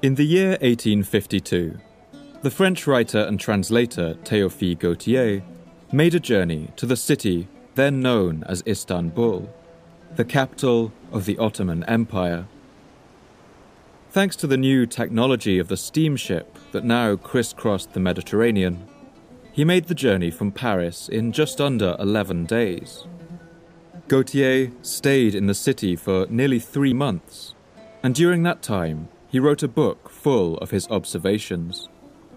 In the year 1852, the French writer and translator Théophile Gautier made a journey to the city then known as Istanbul, the capital of the Ottoman Empire. Thanks to the new technology of the steamship that now crisscrossed the Mediterranean, he made the journey from Paris in just under 11 days. Gautier stayed in the city for nearly 3 months, and during that time he wrote a book full of his observations.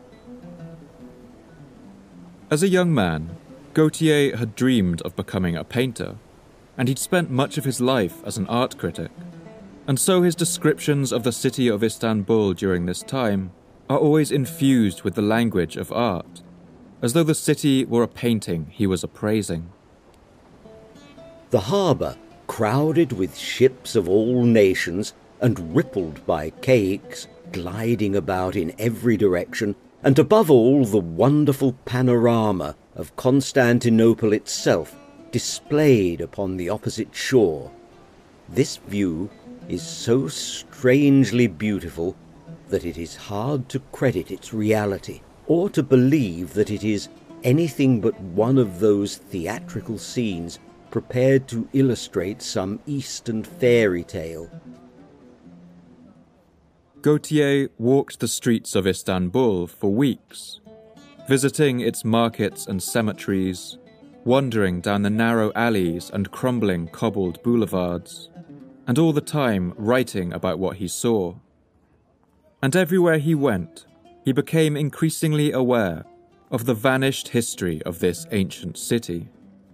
As a young man, Gautier had dreamed of becoming a painter, and he'd spent much of his life as an art critic, and so his descriptions of the city of Istanbul during this time are always infused with the language of art, as though the city were a painting he was appraising. The harbour, crowded with ships of all nations and rippled by caiques gliding about in every direction, and above all the wonderful panorama of Constantinople itself displayed upon the opposite shore. This view is so strangely beautiful that it is hard to credit its reality, or to believe that it is anything but one of those theatrical scenes prepared to illustrate some Eastern fairy tale. Gautier walked the streets of Istanbul for weeks, visiting its markets and cemeteries, wandering down the narrow alleys and crumbling cobbled boulevards, and all the time writing about what he saw. And everywhere he went, he became increasingly aware of the vanished history of this ancient city.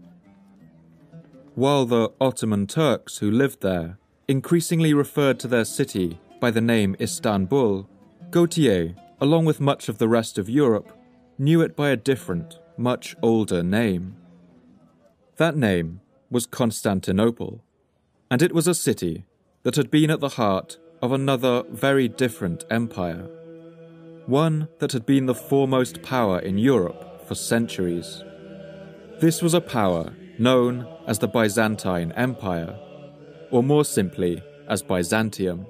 While the Ottoman Turks who lived there increasingly referred to their city by the name Istanbul, Gautier, along with much of the rest of Europe, knew it by a different, much older name. That name was Constantinople, and it was a city that had been at the heart of another very different empire, one that had been the foremost power in Europe for centuries. This was a power known as the Byzantine Empire, or more simply as Byzantium.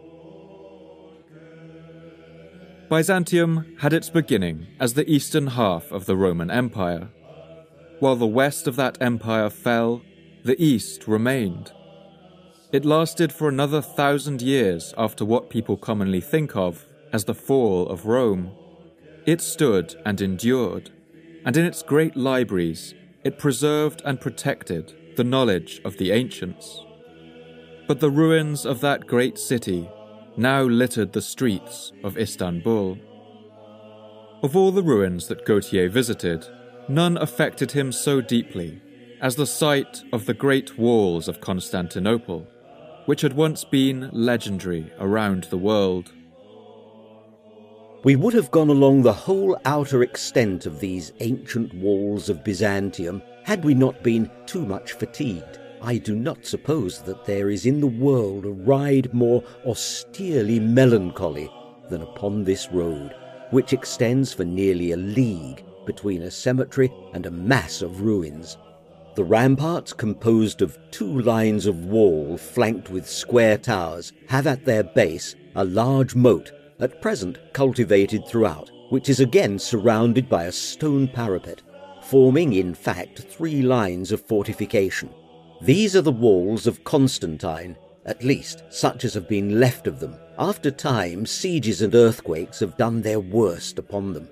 Byzantium had its beginning as the eastern half of the Roman Empire. While the west of that empire fell, the east remained. It lasted for another 1,000 years after what people commonly think of as the fall of Rome. It stood and endured, and in its great libraries, it preserved and protected the knowledge of the ancients. But the ruins of that great city now littered the streets of Istanbul. Of all the ruins that Gautier visited, none affected him so deeply as the sight of the great walls of Constantinople, which had once been legendary around the world. We would have gone along the whole outer extent of these ancient walls of Byzantium had we not been too much fatigued. I do not suppose that there is in the world a ride more austerely melancholy than upon this road, which extends for nearly a league between a cemetery and a mass of ruins. The ramparts, composed of 2 lines of wall flanked with square towers, have at their base a large moat, at present cultivated throughout, which is again surrounded by a stone parapet, forming in fact 3 lines of fortification. These are the walls of Constantine, at least such as have been left of them. After time, sieges and earthquakes have done their worst upon them.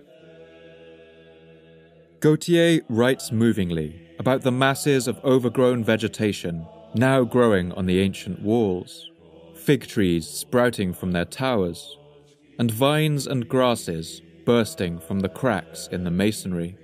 Gautier writes movingly about the masses of overgrown vegetation now growing on the ancient walls, fig trees sprouting from their towers, and vines and grasses bursting from the cracks in the masonry.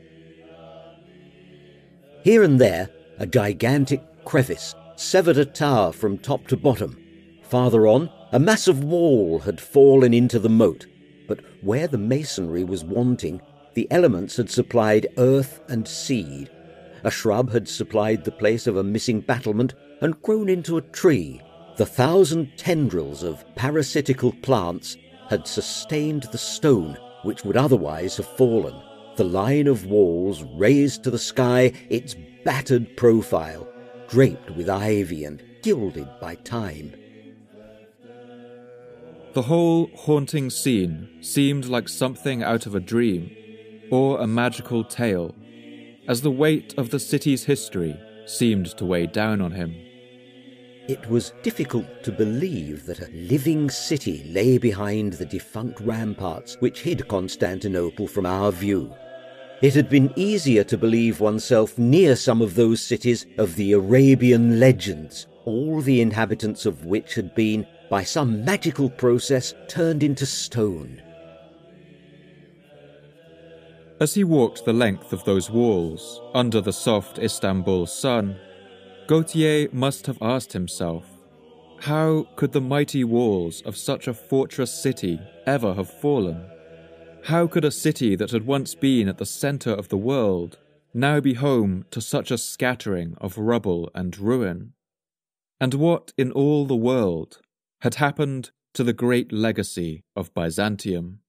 Here and there, a gigantic crevice severed a tower from top to bottom. Farther on, a massive wall had fallen into the moat, but where the masonry was wanting, the elements had supplied earth and seed. A shrub had supplied the place of a missing battlement and grown into a tree. The 1,000 tendrils of parasitical plants had sustained the stone which would otherwise have fallen. The line of walls raised to the sky its battered profile, draped with ivy and gilded by time. The whole haunting scene seemed like something out of a dream, or a magical tale, as the weight of the city's history seemed to weigh down on him. It was difficult to believe that a living city lay behind the defunct ramparts which hid Constantinople from our view. It had been easier to believe oneself near some of those cities of the Arabian legends, all the inhabitants of which had been, by some magical process, turned into stone. As he walked the length of those walls, under the soft Istanbul sun, Gautier must have asked himself, how could the mighty walls of such a fortress city ever have fallen? How could a city that had once been at the centre of the world now be home to such a scattering of rubble and ruin? And what in all the world had happened to the great legacy of Byzantium?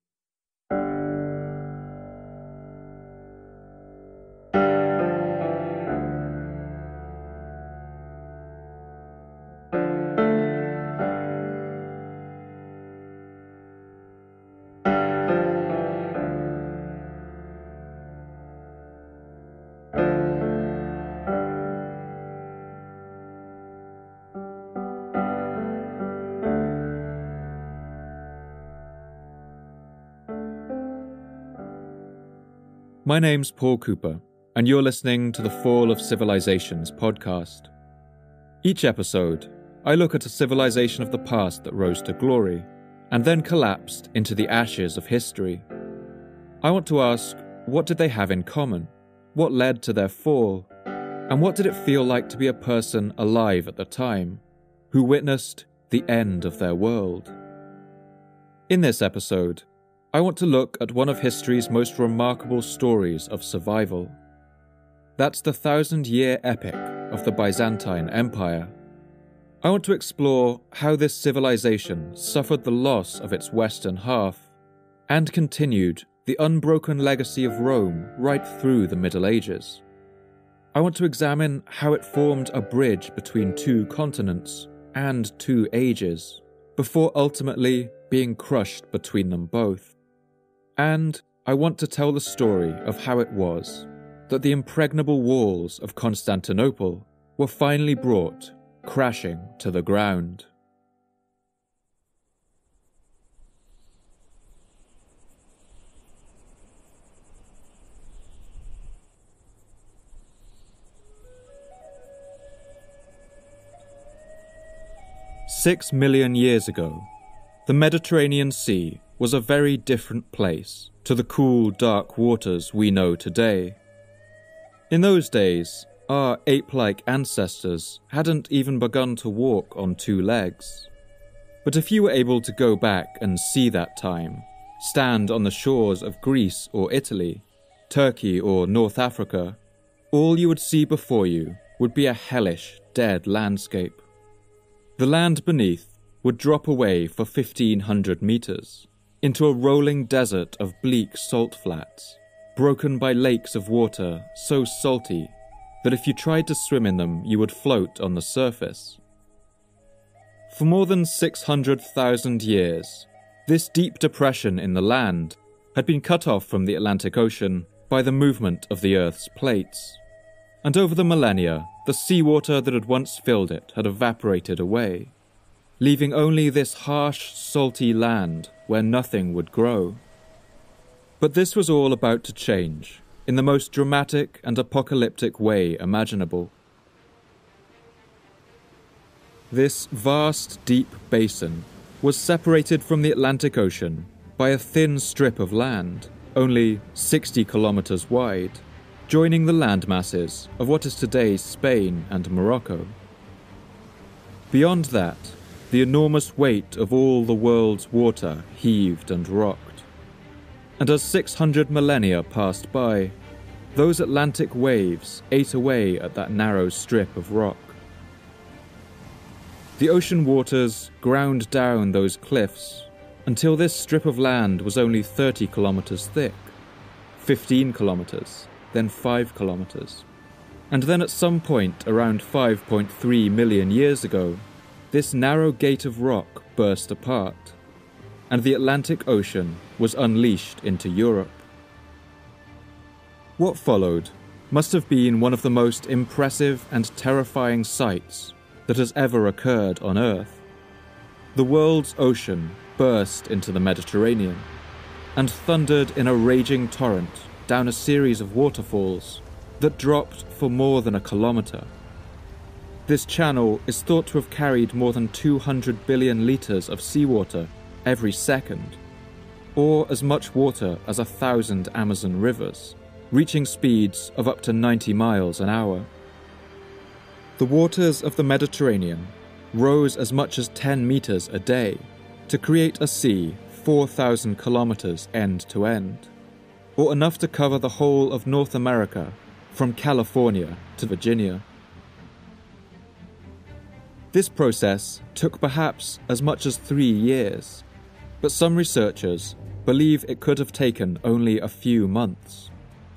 My name's Paul Cooper, and you're listening to the Fall of Civilizations podcast. Each episode, I look at a civilization of the past that rose to glory, and then collapsed into the ashes of history. I want to ask, what did they have in common? What led to their fall? And what did it feel like to be a person alive at the time, who witnessed the end of their world? In this episode, I want to look at one of history's most remarkable stories of survival. That's the 1,000-year epic of the Byzantine Empire. I want to explore how this civilization suffered the loss of its western half and continued the unbroken legacy of Rome right through the Middle Ages. I want to examine how it formed a bridge between two continents and two ages, before ultimately being crushed between them both. And I want to tell the story of how it was that the impregnable walls of Constantinople were finally brought crashing to the ground. "6 million years ago, the Mediterranean Sea was a very different place to the cool, dark waters we know today. In those days, our ape-like ancestors hadn't even begun to walk on two legs. But if you were able to go back and see that time, stand on the shores of Greece or Italy, Turkey or North Africa, all you would see before you would be a hellish, dead landscape. The land beneath would drop away for 1,500 meters, into a rolling desert of bleak salt flats, broken by lakes of water so salty that if you tried to swim in them, you would float on the surface. For more than 600,000 years, this deep depression in the land had been cut off from the Atlantic Ocean by the movement of the Earth's plates. And over the millennia, the seawater that had once filled it had evaporated away, leaving only this harsh, salty land where nothing would grow. But this was all about to change, in the most dramatic and apocalyptic way imaginable. This vast, deep basin was separated from the Atlantic Ocean by a thin strip of land, only 60 kilometers wide, joining the land masses of what is today Spain and Morocco. Beyond that, the enormous weight of all the world's water heaved and rocked. And as 600 millennia passed by, those Atlantic waves ate away at that narrow strip of rock. The ocean waters ground down those cliffs until this strip of land was only 30 kilometers thick, 15 kilometers, then 5 kilometers. And then at some point around 5.3 million years ago, this narrow gate of rock burst apart, and the Atlantic Ocean was unleashed into Europe. What followed must have been one of the most impressive and terrifying sights that has ever occurred on Earth. The world's ocean burst into the Mediterranean and thundered in a raging torrent down a series of waterfalls that dropped for more than a kilometre. This channel is thought to have carried more than 200 billion litres of seawater every second, or as much water as 1,000 Amazon rivers, reaching speeds of up to 90 miles an hour. The waters of the Mediterranean rose as much as 10 metres a day to create a sea 4,000 kilometres end to end, or enough to cover the whole of North America from California to Virginia. This process took perhaps as much as 3 years, but some researchers believe it could have taken only a few months.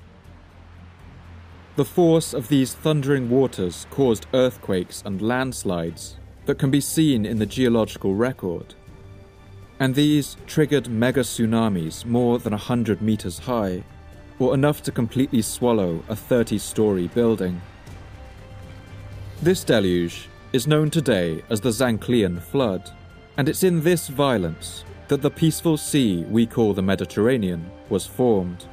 The force of these thundering waters caused earthquakes and landslides that can be seen in the geological record, and these triggered mega tsunamis more than 100 meters high, or enough to completely swallow a 30-story building. This deluge is known today as the Zanclean Flood, and it's in this violence that the peaceful sea we call the Mediterranean was formed.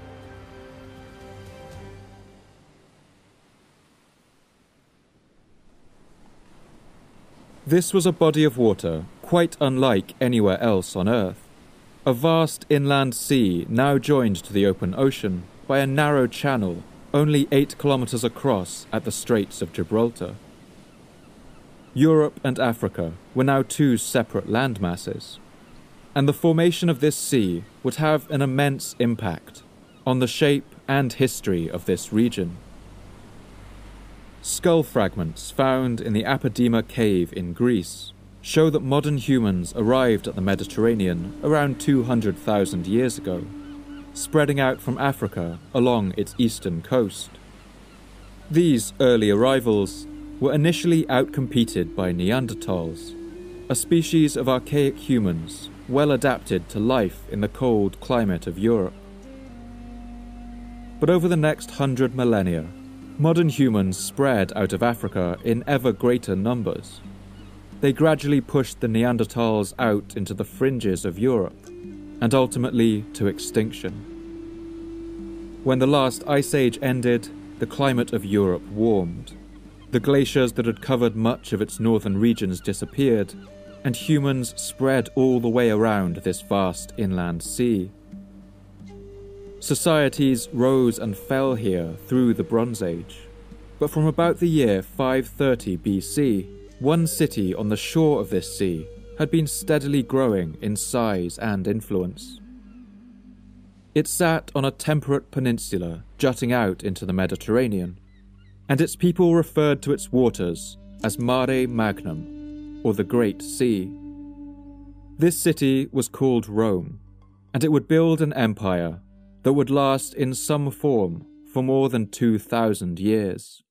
This was a body of water quite unlike anywhere else on Earth, a vast inland sea now joined to the open ocean by a narrow channel only 8 kilometers across at the Straits of Gibraltar. Europe and Africa were now 2 separate landmasses, and the formation of this sea would have an immense impact on the shape and history of this region. Skull fragments found in the Apodema cave in Greece show that modern humans arrived at the Mediterranean around 200,000 years ago, spreading out from Africa along its eastern coast. These early arrivals were initially outcompeted by Neanderthals, a species of archaic humans well adapted to life in the cold climate of Europe. But over the next 100 millennia, modern humans spread out of Africa in ever greater numbers. They gradually pushed the Neanderthals out into the fringes of Europe, and ultimately to extinction. When the last ice age ended, the climate of Europe warmed. The glaciers that had covered much of its northern regions disappeared, and humans spread all the way around this vast inland sea. Societies rose and fell here through the Bronze Age, but from about the year 530 BC, one city on the shore of this sea had been steadily growing in size and influence. It sat on a temperate peninsula jutting out into the Mediterranean, and its people referred to its waters as Mare Magnum, or the Great Sea. This city was called Rome, and it would build an empire that would last in some form for more than 2,000 years.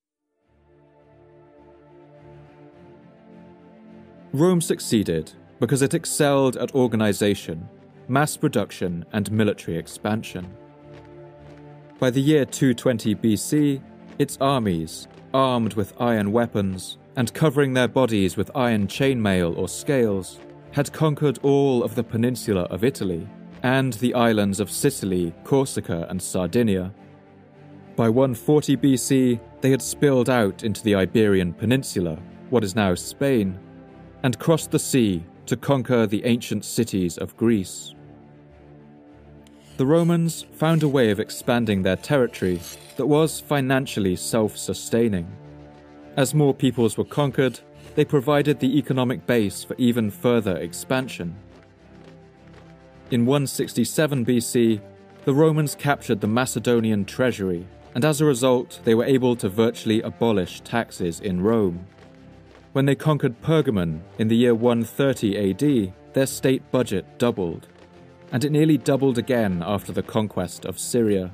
Rome succeeded because it excelled at organization, mass production, and military expansion. By the year 220 BC, its armies, armed with iron weapons and covering their bodies with iron chainmail or scales, had conquered all of the peninsula of Italy and the islands of Sicily, Corsica, and Sardinia. By 140 BC, they had spilled out into the Iberian Peninsula, what is now Spain, and crossed the sea to conquer the ancient cities of Greece. The Romans found a way of expanding their territory that was financially self-sustaining. As more peoples were conquered, they provided the economic base for even further expansion. In 167 BC, the Romans captured the Macedonian treasury, and as a result, they were able to virtually abolish taxes in Rome. When they conquered Pergamon in the year 130 AD, their state budget doubled, and it nearly doubled again after the conquest of Syria.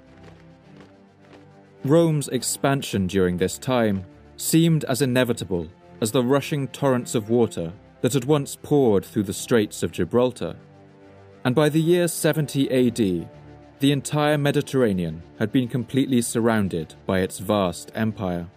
Rome's expansion during this time seemed as inevitable as the rushing torrents of water that had once poured through the Straits of Gibraltar, and by the year 70 AD, the entire Mediterranean had been completely surrounded by its vast empire.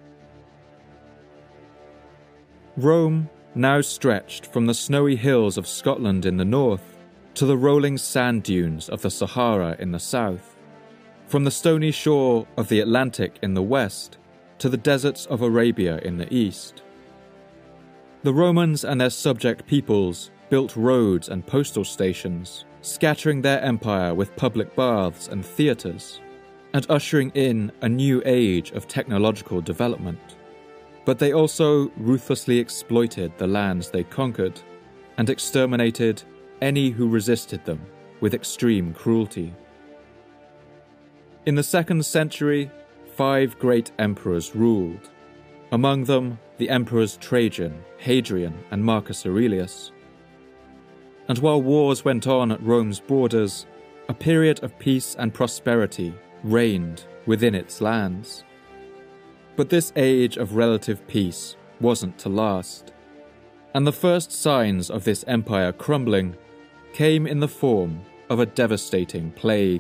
Rome now stretched from the snowy hills of Scotland in the north to the rolling sand dunes of the Sahara in the south, from the stony shore of the Atlantic in the west to the deserts of Arabia in the east. The Romans and their subject peoples built roads and postal stations, scattering their empire with public baths and theatres, and ushering in a new age of technological development. But they also ruthlessly exploited the lands they conquered and exterminated any who resisted them with extreme cruelty. In the 2nd century, 5 great emperors ruled, among them the emperors Trajan, Hadrian, and Marcus Aurelius. And while wars went on at Rome's borders, a period of peace and prosperity reigned within its lands. But this age of relative peace wasn't to last, and the first signs of this empire crumbling came in the form of a devastating plague.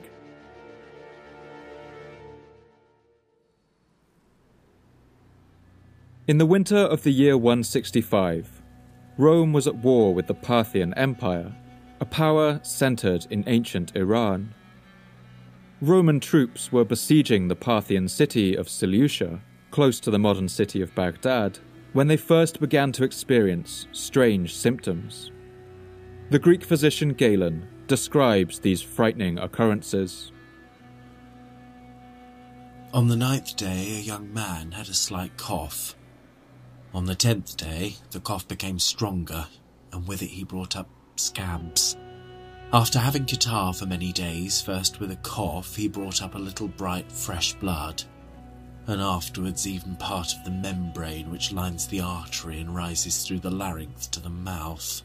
In the winter of the year 165, Rome was at war with the Parthian Empire, a power centered in ancient Iran. Roman troops were besieging the Parthian city of Seleucia, close to the modern city of Baghdad, when they first began to experience strange symptoms. The Greek physician Galen describes these frightening occurrences. On the 9th day, a young man had a slight cough. On the 10th day, the cough became stronger, and with it he brought up scabs. After having catarrh for many days, first with a cough, he brought up a little bright, fresh blood, and afterwards even part of the membrane which lines the artery and rises through the larynx to the mouth.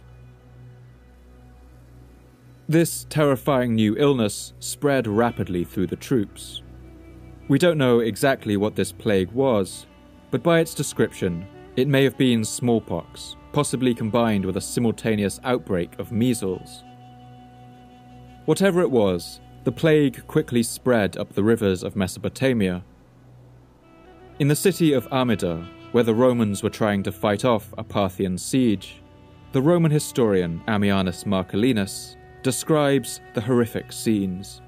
This terrifying new illness spread rapidly through the troops. We don't know exactly what this plague was, but by its description, it may have been smallpox, possibly combined with a simultaneous outbreak of measles. Whatever it was, the plague quickly spread up the rivers of Mesopotamia. In the city of Amida, where the Romans were trying to fight off a Parthian siege, the Roman historian Ammianus Marcellinus describes the horrific scenes.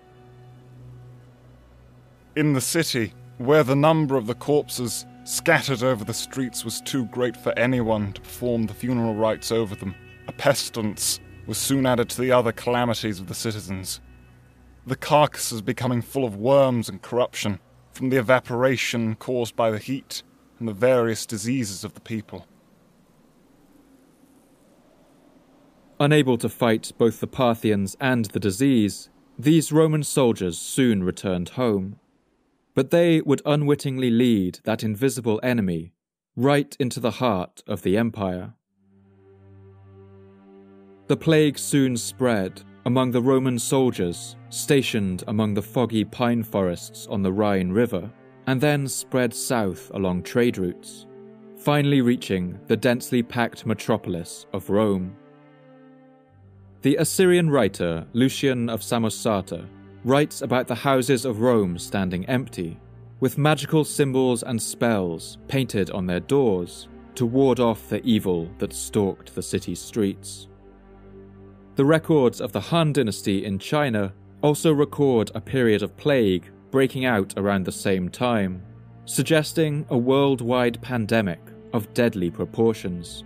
In the city, where the number of the corpses scattered over the streets was too great for anyone to perform the funeral rites over them, a pestilence was soon added to the other calamities of the citizens. The carcasses becoming full of worms and corruption from the evaporation caused by the heat and the various diseases of the people. Unable to fight both the Parthians and the disease, these Roman soldiers soon returned home. But they would unwittingly lead that invisible enemy right into the heart of the empire. The plague soon spread among the Roman soldiers stationed among the foggy pine forests on the Rhine River, and then spread south along trade routes, finally reaching the densely packed metropolis of Rome. The Assyrian writer Lucian of Samosata writes about the houses of Rome standing empty, with magical symbols and spells painted on their doors to ward off the evil that stalked the city's streets. The records of the Han dynasty in China also record a period of plague breaking out around the same time, suggesting a worldwide pandemic of deadly proportions.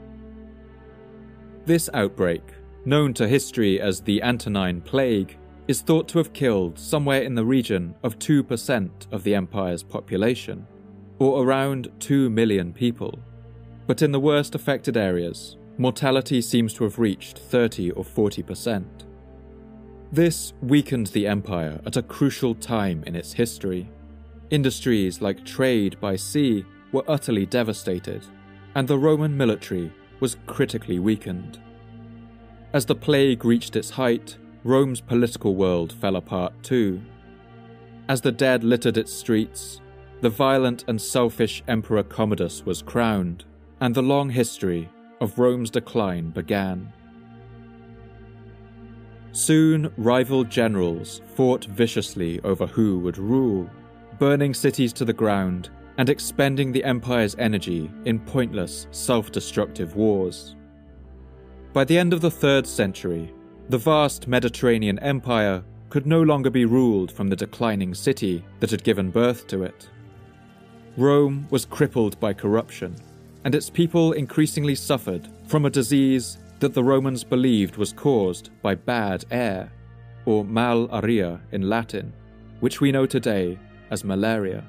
This outbreak, known to history as the Antonine Plague, is thought to have killed somewhere in the region of 2% of the empire's population, or around 2 million people. But in the worst affected areas, mortality seems to have reached 30 or 40%. This weakened the empire at a crucial time in its history. Industries like trade by sea were utterly devastated, and the Roman military was critically weakened. As the plague reached its height, Rome's political world fell apart too. As the dead littered its streets, the violent and selfish Emperor Commodus was crowned, and the long history of Rome's decline began. Soon, rival generals fought viciously over who would rule, burning cities to the ground and expending the empire's energy in pointless, self-destructive wars. By the end of the 3rd century, the vast Mediterranean Empire could no longer be ruled from the declining city that had given birth to it. Rome was crippled by corruption, and its people increasingly suffered from a disease that the Romans believed was caused by bad air, or mal aria in Latin, which we know today as malaria.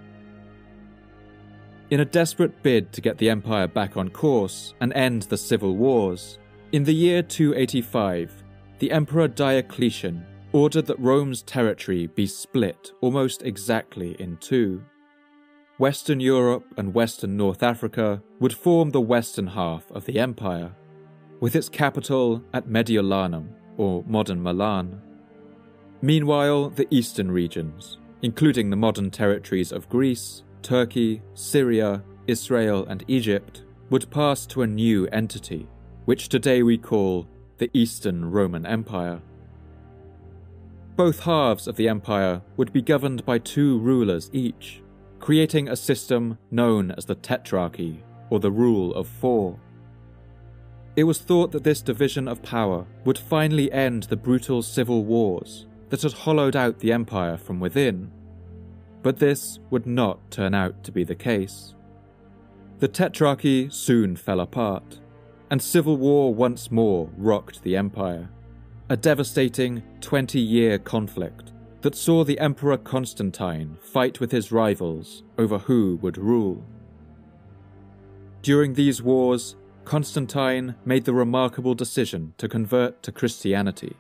In a desperate bid to get the empire back on course and end the civil wars, in the year 285, the Emperor Diocletian ordered that Rome's territory be split almost exactly in two. Western Europe and Western North Africa would form the western half of the empire, with its capital at Mediolanum, or modern Milan. Meanwhile, the eastern regions, including the modern territories of Greece, Turkey, Syria, Israel, and Egypt, would pass to a new entity, which today we call the Eastern Roman Empire. Both halves of the empire would be governed by 2 rulers each, creating a system known as the Tetrarchy, or the Rule of 4. It was thought that this division of power would finally end the brutal civil wars that had hollowed out the empire from within. But this would not turn out to be the case. The Tetrarchy soon fell apart, and civil war once more rocked the empire, a devastating 20-year conflict that saw the Emperor Constantine fight with his rivals over who would rule. During these wars, Constantine made the remarkable decision to convert to Christianity.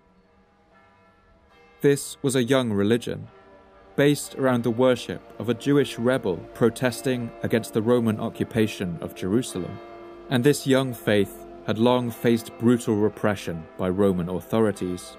This was a young religion, based around the worship of a Jewish rebel protesting against the Roman occupation of Jerusalem, and this young faith had long faced brutal repression by Roman authorities.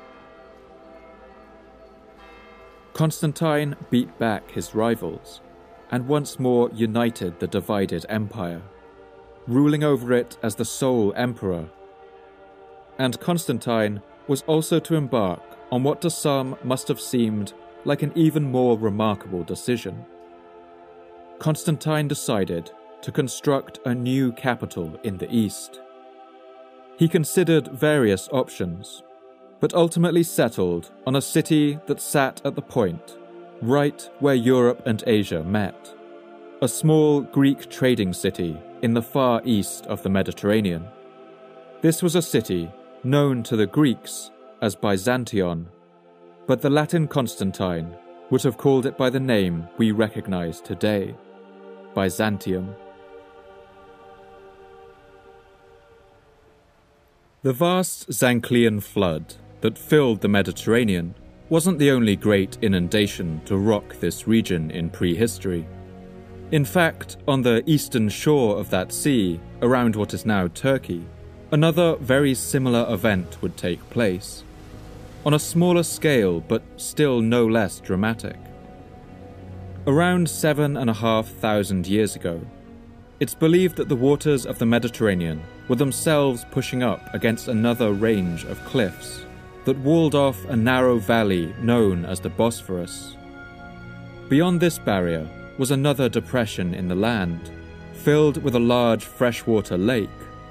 Constantine beat back his rivals and once more united the divided empire, ruling over it as the sole emperor. And Constantine was also to embark on what to some must have seemed like an even more remarkable decision. Constantine decided to construct a new capital in the east. He considered various options, but ultimately settled on a city that sat at the point, right where Europe and Asia met, a small Greek trading city in the far east of the Mediterranean. This was a city known to the Greeks as Byzantion, but the Latin Constantine would have called it by the name we recognize today, Byzantium. The vast Zanclean flood that filled the Mediterranean wasn't the only great inundation to rock this region in prehistory. In fact, on the eastern shore of that sea, around what is now Turkey, another very similar event would take place, on a smaller scale but still no less dramatic. Around 7,500 years ago, it's believed that the waters of the Mediterranean were themselves pushing up against another range of cliffs that walled off a narrow valley known as the Bosphorus. Beyond this barrier was another depression in the land, filled with a large freshwater lake.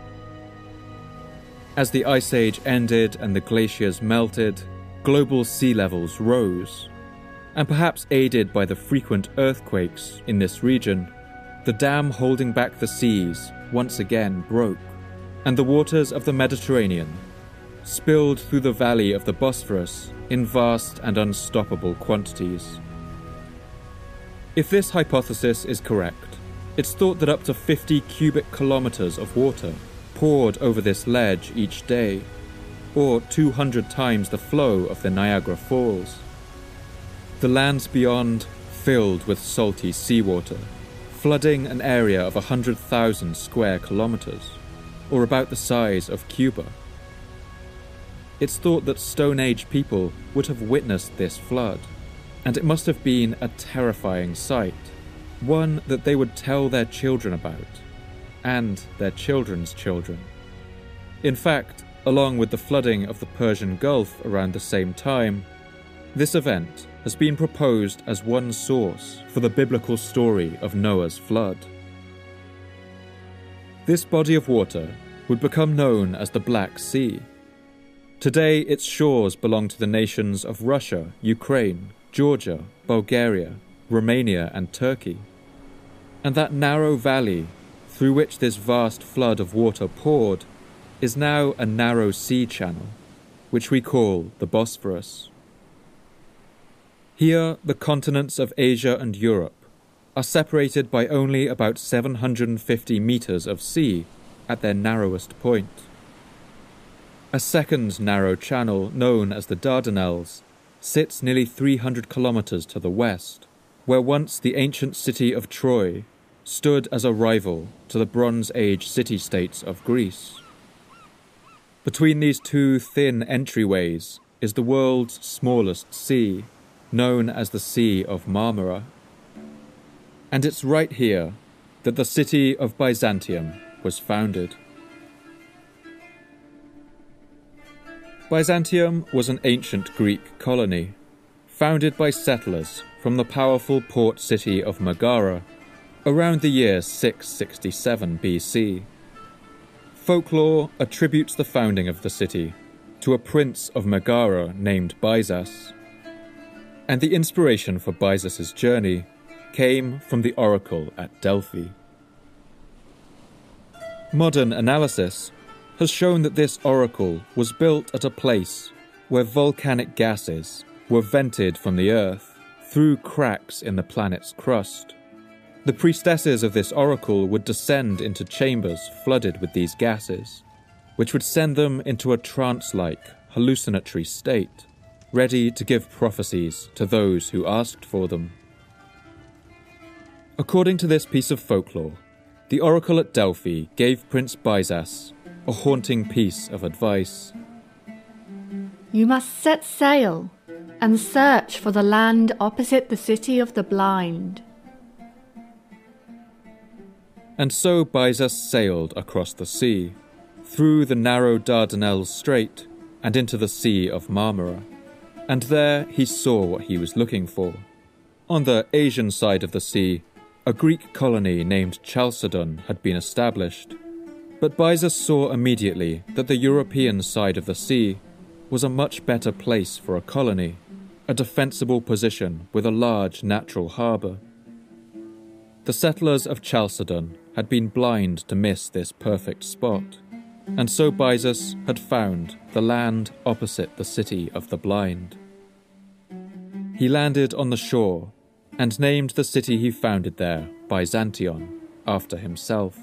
As the Ice Age ended and the glaciers melted, global sea levels rose, and perhaps aided by the frequent earthquakes in this region, the dam holding back the seas once again broke, and the waters of the Mediterranean spilled through the valley of the Bosphorus in vast and unstoppable quantities. If this hypothesis is correct, it's thought that up to 50 cubic kilometers of water poured over this ledge each day, or 200 times the flow of the Niagara Falls. The lands beyond filled with salty seawater, flooding an area of 100,000 square kilometers, or about the size of Cuba. It's thought that Stone Age people would have witnessed this flood, and it must have been a terrifying sight, one that they would tell their children about, and their children's children. In fact, along with the flooding of the Persian Gulf around the same time, this event has been proposed as one source for the biblical story of Noah's flood. This body of water would become known as the Black Sea. Today, its shores belong to the nations of Russia, Ukraine, Georgia, Bulgaria, Romania, and Turkey. And that narrow valley through which this vast flood of water poured is now a narrow sea channel, which we call the Bosphorus. Here, the continents of Asia and Europe are separated by only about 750 meters of sea at their narrowest point. A second narrow channel, known as the Dardanelles, sits nearly 300 kilometers to the west, where once the ancient city of Troy stood as a rival to the Bronze Age city-states of Greece. Between these two thin entryways is the world's smallest sea, known as the Sea of Marmara. And it's right here that the city of Byzantium was founded. Byzantium was an ancient Greek colony, founded by settlers from the powerful port city of Megara around the year 667 BC. Folklore attributes the founding of the city to a prince of Megara named Byzas, and the inspiration for Byzas's journey came from the oracle at Delphi. Modern analysis has shown that this oracle was built at a place where volcanic gases were vented from the earth through cracks in the planet's crust. The priestesses of this oracle would descend into chambers flooded with these gases, which would send them into a trance-like, hallucinatory state, ready to give prophecies to those who asked for them. According to this piece of folklore, the oracle at Delphi gave Prince Byzas a haunting piece of advice. You must set sail and search for the land opposite the city of the blind. And so Byzas sailed across the sea, through the narrow Dardanelles Strait and into the Sea of Marmara. And there he saw what he was looking for. On the Asian side of the sea, a Greek colony named Chalcedon had been established. But Byzas saw immediately that the European side of the sea was a much better place for a colony, a defensible position with a large natural harbour. The settlers of Chalcedon had been blind to miss this perfect spot, and so Byzas had found the land opposite the city of the blind. He landed on the shore and named the city he founded there Byzantion, after himself.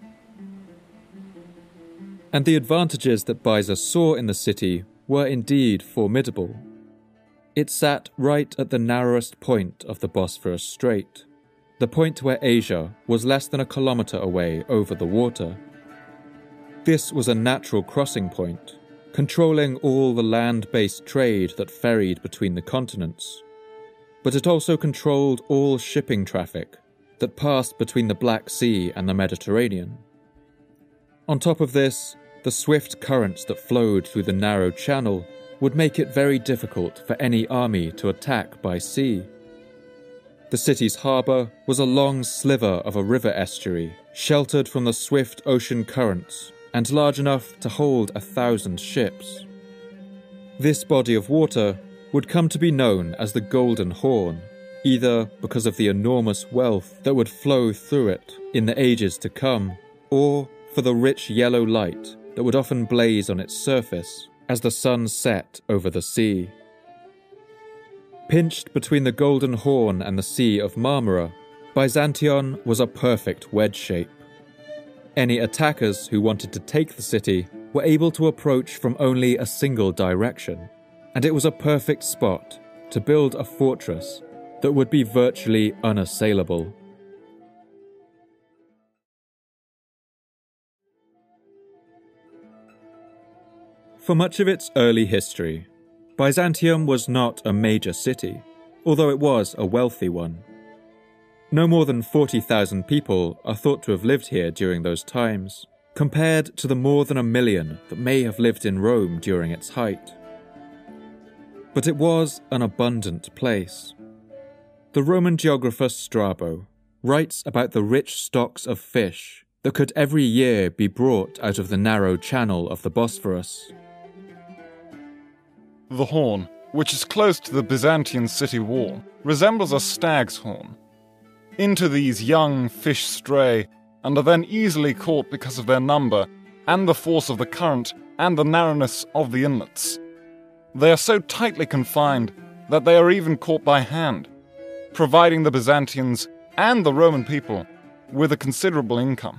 And the advantages that Byzas saw in the city were indeed formidable. It sat right at the narrowest point of the Bosphorus Strait, the point where Asia was less than a kilometre away over the water. This was a natural crossing point, controlling all the land-based trade that ferried between the continents. But it also controlled all shipping traffic that passed between the Black Sea and the Mediterranean. On top of this, the swift currents that flowed through the narrow channel would make it very difficult for any army to attack by sea. The city's harbour was a long sliver of a river estuary, sheltered from the swift ocean currents and large enough to hold 1,000 ships. This body of water would come to be known as the Golden Horn, either because of the enormous wealth that would flow through it in the ages to come, or for the rich yellow light that would often blaze on its surface as the sun set over the sea. Pinched between the Golden Horn and the Sea of Marmara, Byzantion was a perfect wedge shape. Any attackers who wanted to take the city were able to approach from only a single direction, and it was a perfect spot to build a fortress that would be virtually unassailable. For much of its early history, Byzantium was not a major city, although it was a wealthy one. No more than 40,000 people are thought to have lived here during those times, compared to the more than 1 million that may have lived in Rome during its height. But it was an abundant place. The Roman geographer Strabo writes about the rich stocks of fish that could every year be brought out of the narrow channel of the Bosphorus. The horn, which is close to the Byzantine city wall, resembles a stag's horn. Into these young fish stray, and are then easily caught because of their number, and the force of the current, and the narrowness of the inlets. They are so tightly confined that they are even caught by hand, providing the Byzantines and the Roman people with a considerable income.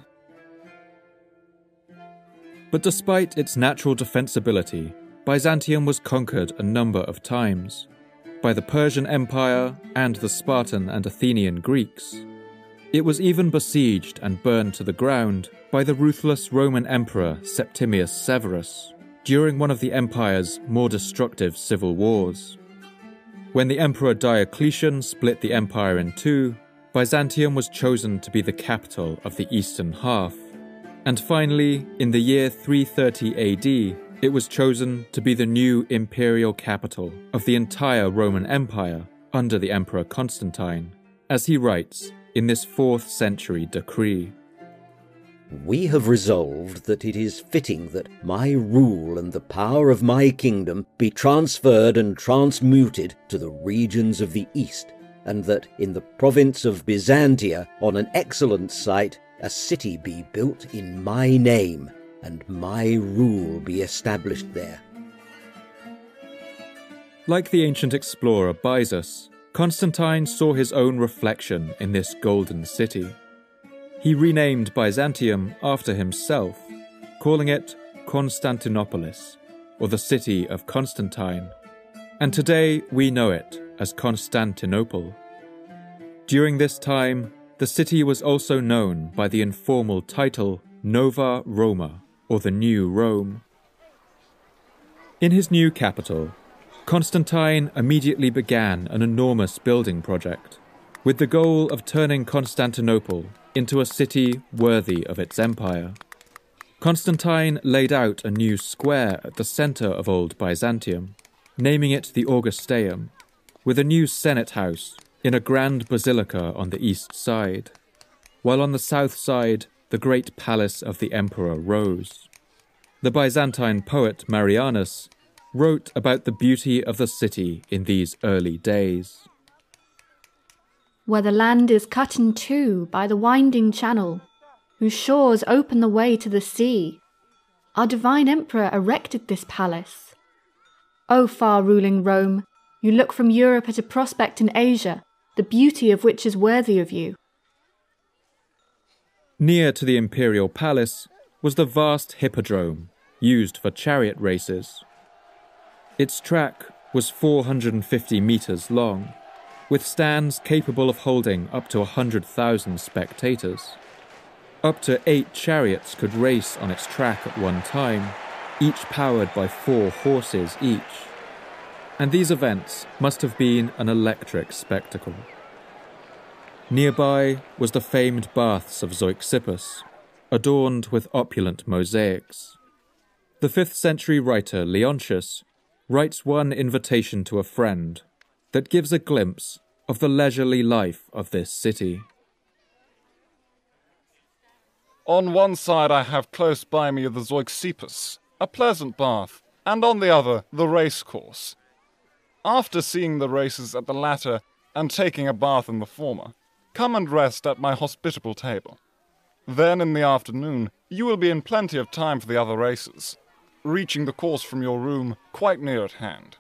But despite its natural defensibility, Byzantium was conquered a number of times, by the Persian Empire and the Spartan and Athenian Greeks. It was even besieged and burned to the ground by the ruthless Roman Emperor Septimius Severus during one of the empire's more destructive civil wars. When the Emperor Diocletian split the empire in two, Byzantium was chosen to be the capital of the eastern half, and finally, in the year 330 AD, it was chosen to be the new imperial capital of the entire Roman Empire under the Emperor Constantine, as he writes in this 4th century decree. We have resolved that it is fitting that my rule and the power of my kingdom be transferred and transmuted to the regions of the east, and that in the province of Byzantia, on an excellent site, a city be built in my name, and my rule be established there. Like the ancient explorer Byzas, Constantine saw his own reflection in this golden city. He renamed Byzantium after himself, calling it Constantinopolis, or the city of Constantine, and today we know it as Constantinople. During this time, the city was also known by the informal title Nova Roma, or the New Rome. In his new capital, Constantine immediately began an enormous building project, with the goal of turning Constantinople into a city worthy of its empire. Constantine laid out a new square at the centre of Old Byzantium, naming it the Augusteum, with a new Senate house in a grand basilica on the east side, while on the south side the great palace of the emperor rose. The Byzantine poet Marianus wrote about the beauty of the city in these early days. Where the land is cut in two by the winding channel, whose shores open the way to the sea, our divine emperor erected this palace. O far-ruling Rome, you look from Europe at a prospect in Asia, the beauty of which is worthy of you. Near to the imperial palace was the vast hippodrome, used for chariot races. Its track was 450 metres long, with stands capable of holding up to 100,000 spectators. Up to 8 chariots could race on its track at one time, each powered by 4 horses each. And these events must have been an electric spectacle. Nearby was the famed baths of Zeuxippus, adorned with opulent mosaics. The 5th century writer Leontius writes one invitation to a friend that gives a glimpse of the leisurely life of this city. On one side I have close by me the Zeuxippus, a pleasant bath, and on the other the race course. After seeing the races at the latter and taking a bath in the former, come and rest at my hospitable table. Then in the afternoon you will be in plenty of time for the other races, reaching the course from your room quite near at hand.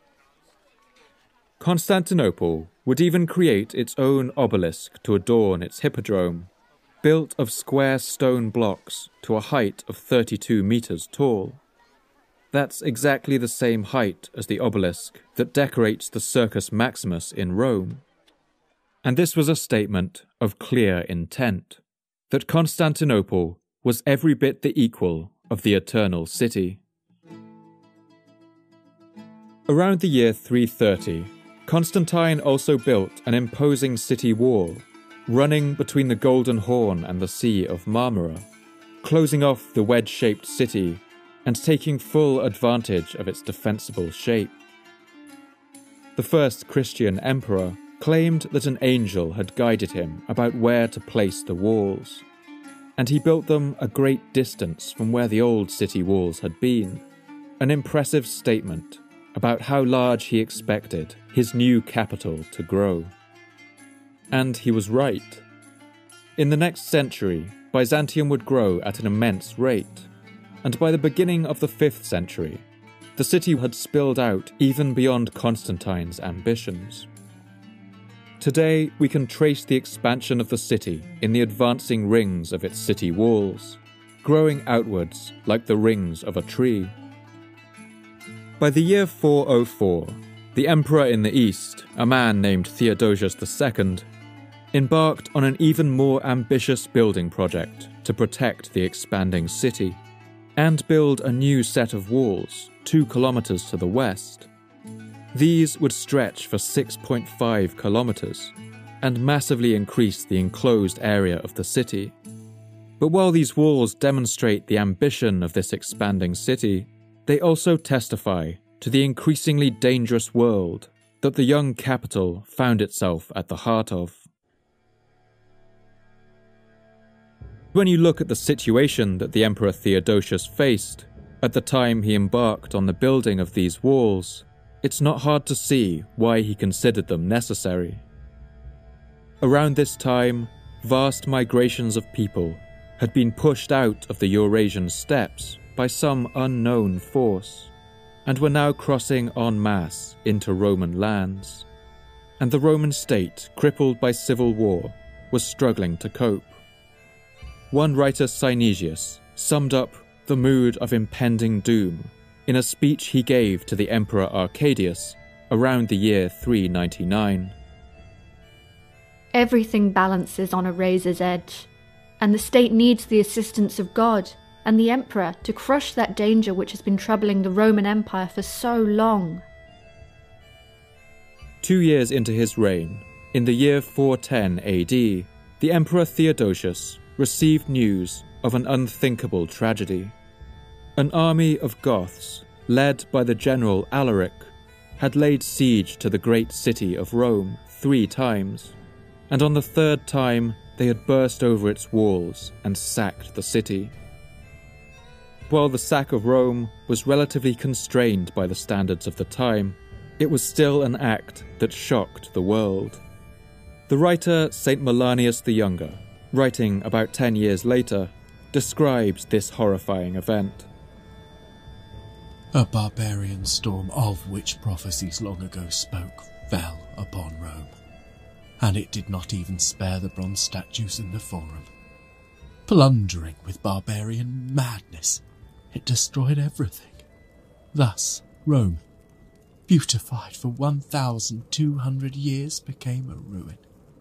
Constantinople would even create its own obelisk to adorn its hippodrome, built of square stone blocks to a height of 32 metres tall. That's exactly the same height as the obelisk that decorates the Circus Maximus in Rome. And this was a statement of clear intent, that Constantinople was every bit the equal of the Eternal City. Around the year 330, Constantine also built an imposing city wall, running between the Golden Horn and the Sea of Marmara, closing off the wedge-shaped city and taking full advantage of its defensible shape. The first Christian emperor claimed that an angel had guided him about where to place the walls, and he built them a great distance from where the old city walls had been, an impressive statement about how large he expected his new capital to grow. And he was right. In the next century, Byzantium would grow at an immense rate, and by the beginning of the 5th century, the city had spilled out even beyond Constantine's ambitions. Today, we can trace the expansion of the city in the advancing rings of its city walls, growing outwards like the rings of a tree. By the year 404, the emperor in the east, a man named Theodosius II, embarked on an even more ambitious building project to protect the expanding city and build a new set of walls 2 kilometers to the west. These would stretch for 6.5 kilometers and massively increase the enclosed area of the city. But while these walls demonstrate the ambition of this expanding city, they also testify to the increasingly dangerous world that the young capital found itself at the heart of. When you look at the situation that the Emperor Theodosius faced at the time he embarked on the building of these walls, it's not hard to see why he considered them necessary. Around this time, vast migrations of people had been pushed out of the Eurasian steppes by some unknown force, and were now crossing en masse into Roman lands, and the Roman state, crippled by civil war, was struggling to cope. One writer, Synesius, summed up the mood of impending doom in a speech he gave to the Emperor Arcadius around the year 399. Everything balances on a razor's edge, and the state needs the assistance of God and the emperor to crush that danger which has been troubling the Roman Empire for so long. 2 years into his reign, in the year 410 AD, the Emperor Theodosius received news of an unthinkable tragedy. An army of Goths, led by the general Alaric, had laid siege to the great city of Rome 3 times, and on the 3rd time they had burst over its walls and sacked the city. While the sack of Rome was relatively constrained by the standards of the time, it was still an act that shocked the world. The writer St. Melanius the Younger, writing about 10 years later, describes this horrifying event. A barbarian storm, of which prophecies long ago spoke, fell upon Rome, and it did not even spare the bronze statues in the Forum. Plundering with barbarian madness, it destroyed everything. Thus, Rome, beautified for 1,200 years, became a ruin.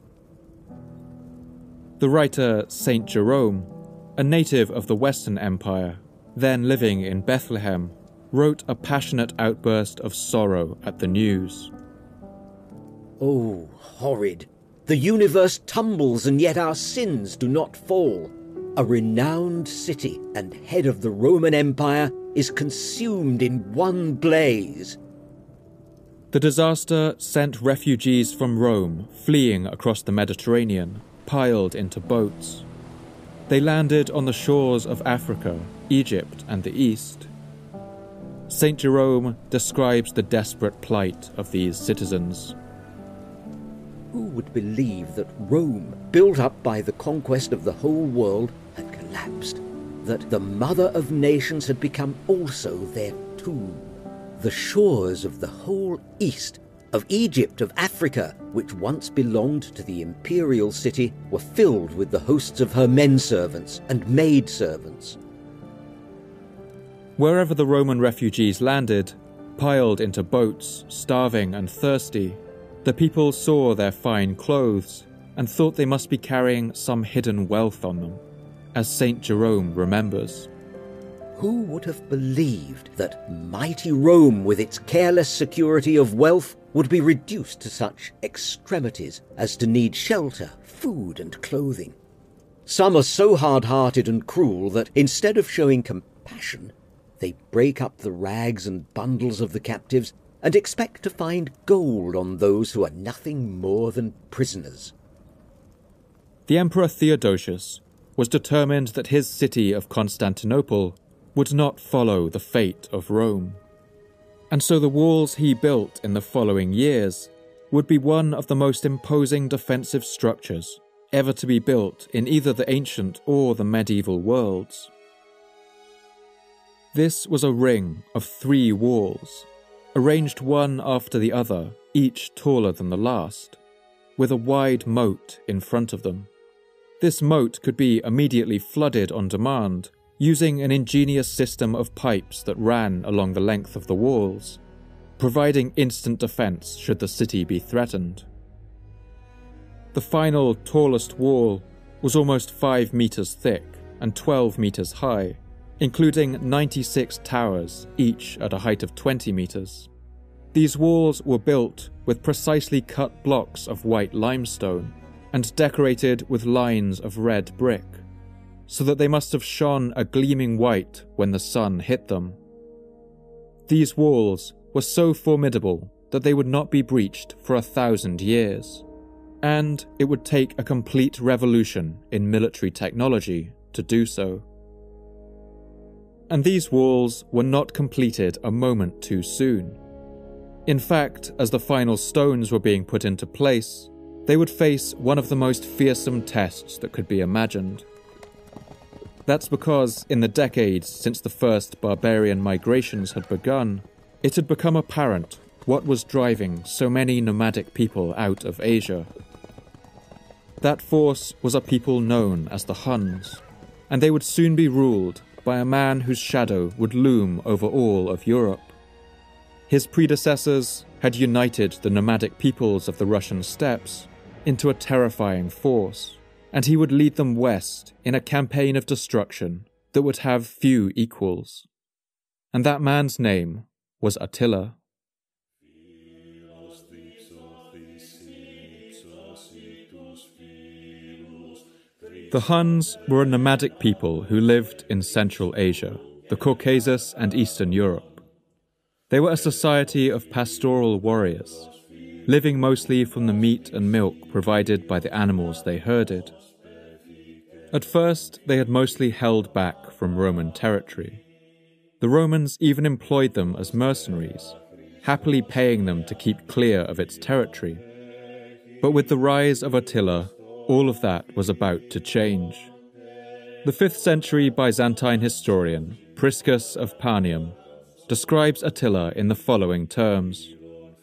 The writer Saint Jerome, a native of the Western Empire, then living in Bethlehem, wrote a passionate outburst of sorrow at the news. Oh, horrid! The universe tumbles, and yet our sins do not fall. A renowned city and head of the Roman Empire is consumed in one blaze. The disaster sent refugees from Rome fleeing across the Mediterranean, piled into boats. They landed on the shores of Africa, Egypt, and the East. St. Jerome describes the desperate plight of these citizens. Who would believe that Rome, built up by the conquest of the whole world, had collapsed? That the mother of nations had become also their tomb? The shores of the whole East, of Egypt, of Africa, which once belonged to the imperial city, were filled with the hosts of her menservants and maidservants. Wherever the Roman refugees landed, piled into boats, starving and thirsty, the people saw their fine clothes and thought they must be carrying some hidden wealth on them, as St. Jerome remembers. Who would have believed that mighty Rome, with its careless security of wealth, would be reduced to such extremities as to need shelter, food and clothing? Some are so hard-hearted and cruel that instead of showing compassion, they break up the rags and bundles of the captives and expect to find gold on those who are nothing more than prisoners. The Emperor Theodosius was determined that his city of Constantinople would not follow the fate of Rome. And so the walls he built in the following years would be one of the most imposing defensive structures ever to be built in either the ancient or the medieval worlds. This was a ring of 3 walls, arranged one after the other, each taller than the last, with a wide moat in front of them. This moat could be immediately flooded on demand, using an ingenious system of pipes that ran along the length of the walls, providing instant defense should the city be threatened. The final, tallest wall was almost 5 meters thick and 12 meters high, including 96 towers, each at a height of 20 meters. These walls were built with precisely cut blocks of white limestone and decorated with lines of red brick, so that they must have shone a gleaming white when the sun hit them. These walls were so formidable that they would not be breached for 1,000 years, and it would take a complete revolution in military technology to do so. And these walls were not completed a moment too soon. In fact, as the final stones were being put into place, they would face one of the most fearsome tests that could be imagined. That's because in the decades since the first barbarian migrations had begun, it had become apparent what was driving so many nomadic people out of Asia. That force was a people known as the Huns, and they would soon be ruled by a man whose shadow would loom over all of Europe. His predecessors had united the nomadic peoples of the Russian steppes into a terrifying force, and he would lead them west in a campaign of destruction that would have few equals. And that man's name was Attila. The Huns were a nomadic people who lived in Central Asia, the Caucasus and Eastern Europe. They were a society of pastoral warriors, living mostly from the meat and milk provided by the animals they herded. At first, they had mostly held back from Roman territory. The Romans even employed them as mercenaries, happily paying them to keep clear of its territory. But with the rise of Attila, all of that was about to change. The 5th century Byzantine historian, Priscus of Panium, describes Attila in the following terms.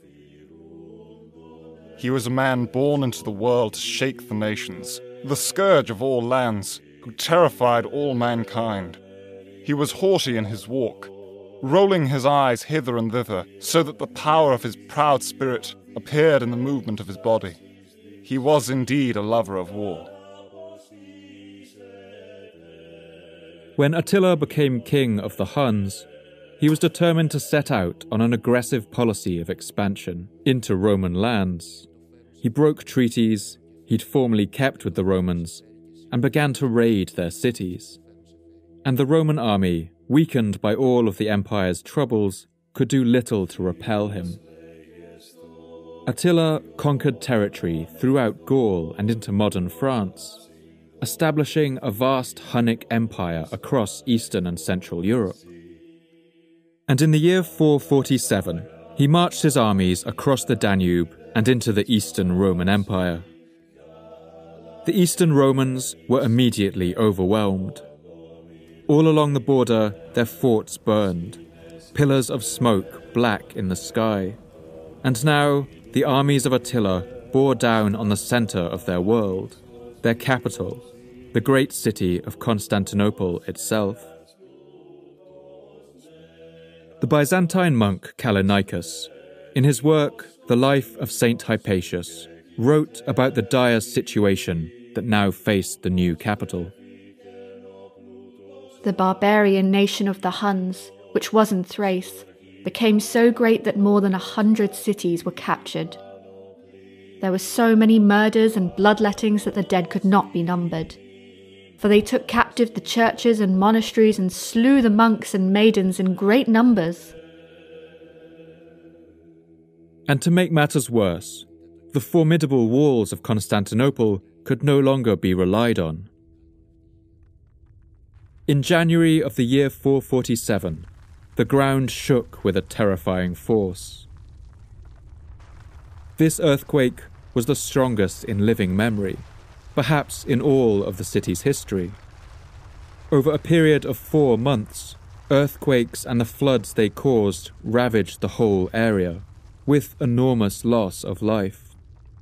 He was a man born into the world to shake the nations, the scourge of all lands, who terrified all mankind. He was haughty in his walk, rolling his eyes hither and thither, so that the power of his proud spirit appeared in the movement of his body. He was indeed a lover of war. When Attila became king of the Huns, he was determined to set out on an aggressive policy of expansion into Roman lands. He broke treaties he'd formerly kept with the Romans and began to raid their cities. And the Roman army, weakened by all of the empire's troubles, could do little to repel him. Attila conquered territory throughout Gaul and into modern France, establishing a vast Hunnic empire across Eastern and Central Europe. And in the year 447, he marched his armies across the Danube and into the Eastern Roman Empire. The Eastern Romans were immediately overwhelmed. All along the border, their forts burned, pillars of smoke black in the sky. And now, the armies of Attila bore down on the center of their world, their capital, the great city of Constantinople itself. The Byzantine monk Callinicus, in his work The Life of Saint Hypatius, wrote about the dire situation that now faced the new capital. The barbarian nation of the Huns, which was in Thrace, became so great that more than 100 cities were captured. There were so many murders and bloodlettings that the dead could not be numbered. for they took captive the churches and monasteries and slew the monks and maidens in great numbers. And to make matters worse, the formidable walls of Constantinople could no longer be relied on. In January of the year 447, the ground shook with a terrifying force. This earthquake was the strongest in living memory, perhaps in all of the city's history. Over a period of 4 months, earthquakes and the floods they caused ravaged the whole area, with enormous loss of life.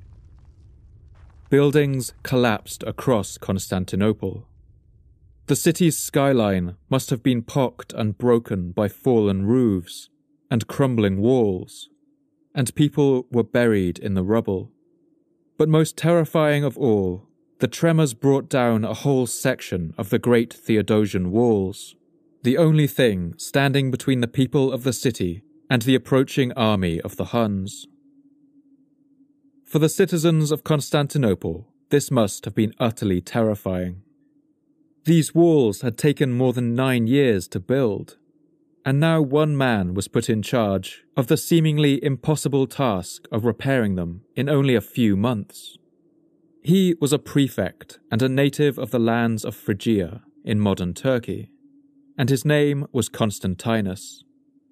Buildings collapsed across Constantinople. The city's skyline must have been pocked and broken by fallen roofs and crumbling walls, and people were buried in the rubble. But most terrifying of all, the tremors brought down a whole section of the great Theodosian walls, the only thing standing between the people of the city and the approaching army of the Huns. For the citizens of Constantinople, this must have been utterly terrifying. These walls had taken more than 9 years to build, and now one man was put in charge of the seemingly impossible task of repairing them in only a few months. He was a prefect and a native of the lands of Phrygia in modern Turkey, and his name was Constantinus.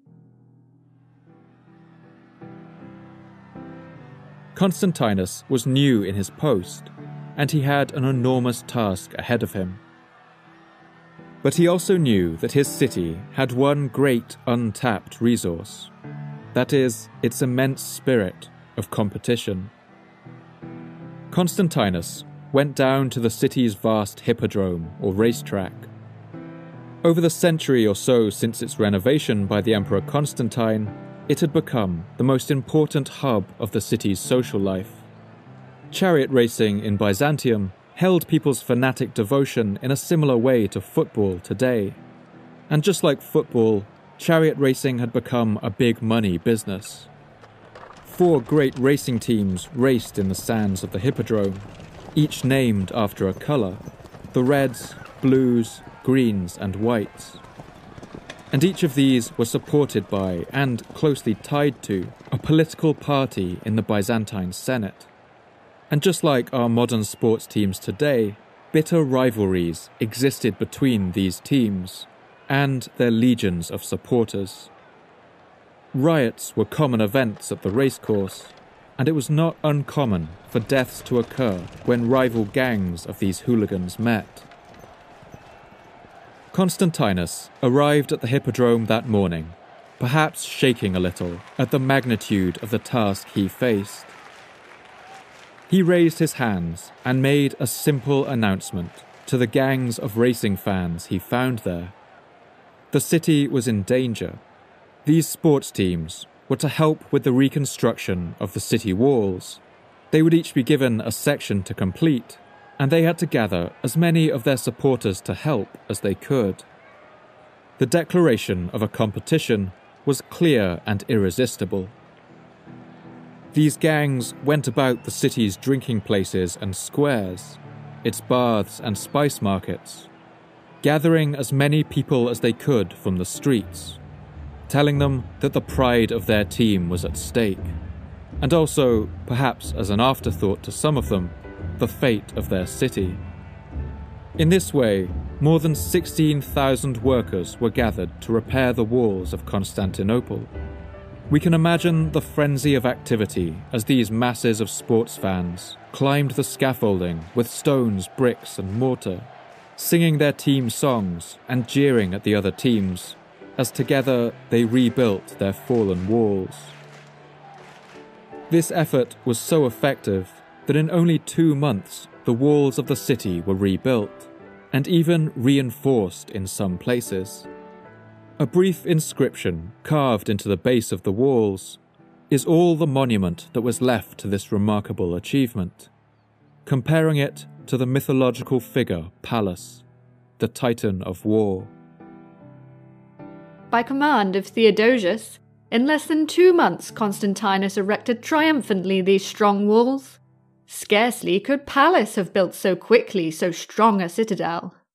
Constantinus was new in his post, and he had an enormous task ahead of him. But he also knew that his city had one great untapped resource, that is, its immense spirit of competition. Constantinus went down to the city's vast hippodrome or racetrack. Over the century or so since its renovation by the Emperor Constantine, it had become the most important hub of the city's social life. Chariot racing in Byzantium held people's fanatic devotion in a similar way to football today. And just like football, chariot racing had become a big money business. 4 great racing teams raced in the sands of the hippodrome, each named after a colour: the reds, blues, greens and whites. And each of these was supported by, and closely tied to, a political party in the Byzantine Senate. And just like our modern sports teams today, bitter rivalries existed between these teams and their legions of supporters. Riots were common events at the racecourse, and it was not uncommon for deaths to occur when rival gangs of these hooligans met. Constantinus arrived at the hippodrome that morning, perhaps shaking a little at the magnitude of the task he faced. He raised his hands and made a simple announcement to the gangs of racing fans he found there. The city was in danger. These sports teams were to help with the reconstruction of the city walls. They would each be given a section to complete, and they had to gather as many of their supporters to help as they could. The declaration of a competition was clear and irresistible. These gangs went about the city's drinking places and squares, its baths and spice markets, gathering as many people as they could from the streets, telling them that the pride of their team was at stake, and also, perhaps as an afterthought to some of them, the fate of their city. In this way, more than 16,000 workers were gathered to repair the walls of Constantinople. We can imagine the frenzy of activity as these masses of sports fans climbed the scaffolding with stones, bricks and mortar, singing their team songs and jeering at the other teams, as together they rebuilt their fallen walls. This effort was so effective that in only 2 months the walls of the city were rebuilt, and even reinforced in some places. A brief inscription carved into the base of the walls is all the monument that was left to this remarkable achievement, comparing it to the mythological figure Pallas, the Titan of war. By command of Theodosius, in less than 2 months Constantinus erected triumphantly these strong walls. Scarcely could Pallas have built so quickly so strong a citadel.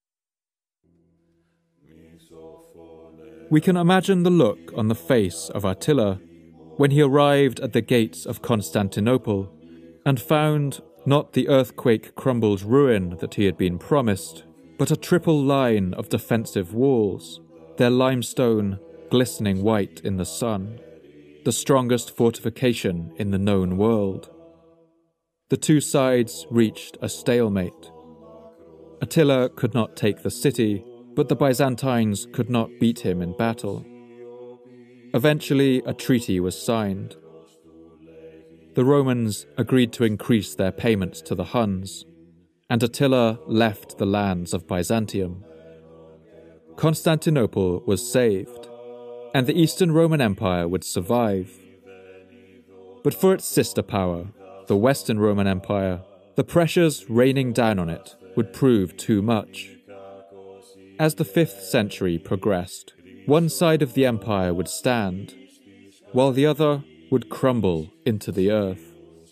We can imagine the look on the face of Attila when he arrived at the gates of Constantinople and found not the earthquake-crumbled ruin that he had been promised, but a triple line of defensive walls, their limestone glistening white in the sun, the strongest fortification in the known world. The two sides reached a stalemate. Attila could not take the city, but the Byzantines could not beat him in battle. Eventually, a treaty was signed. The Romans agreed to increase their payments to the Huns, and Attila left the lands of Byzantium. Constantinople was saved, and the Eastern Roman Empire would survive. But for its sister power, the Western Roman Empire, the pressures raining down on it would prove too much. As the 5th century progressed, one side of the empire would stand, while the other would crumble into the earth.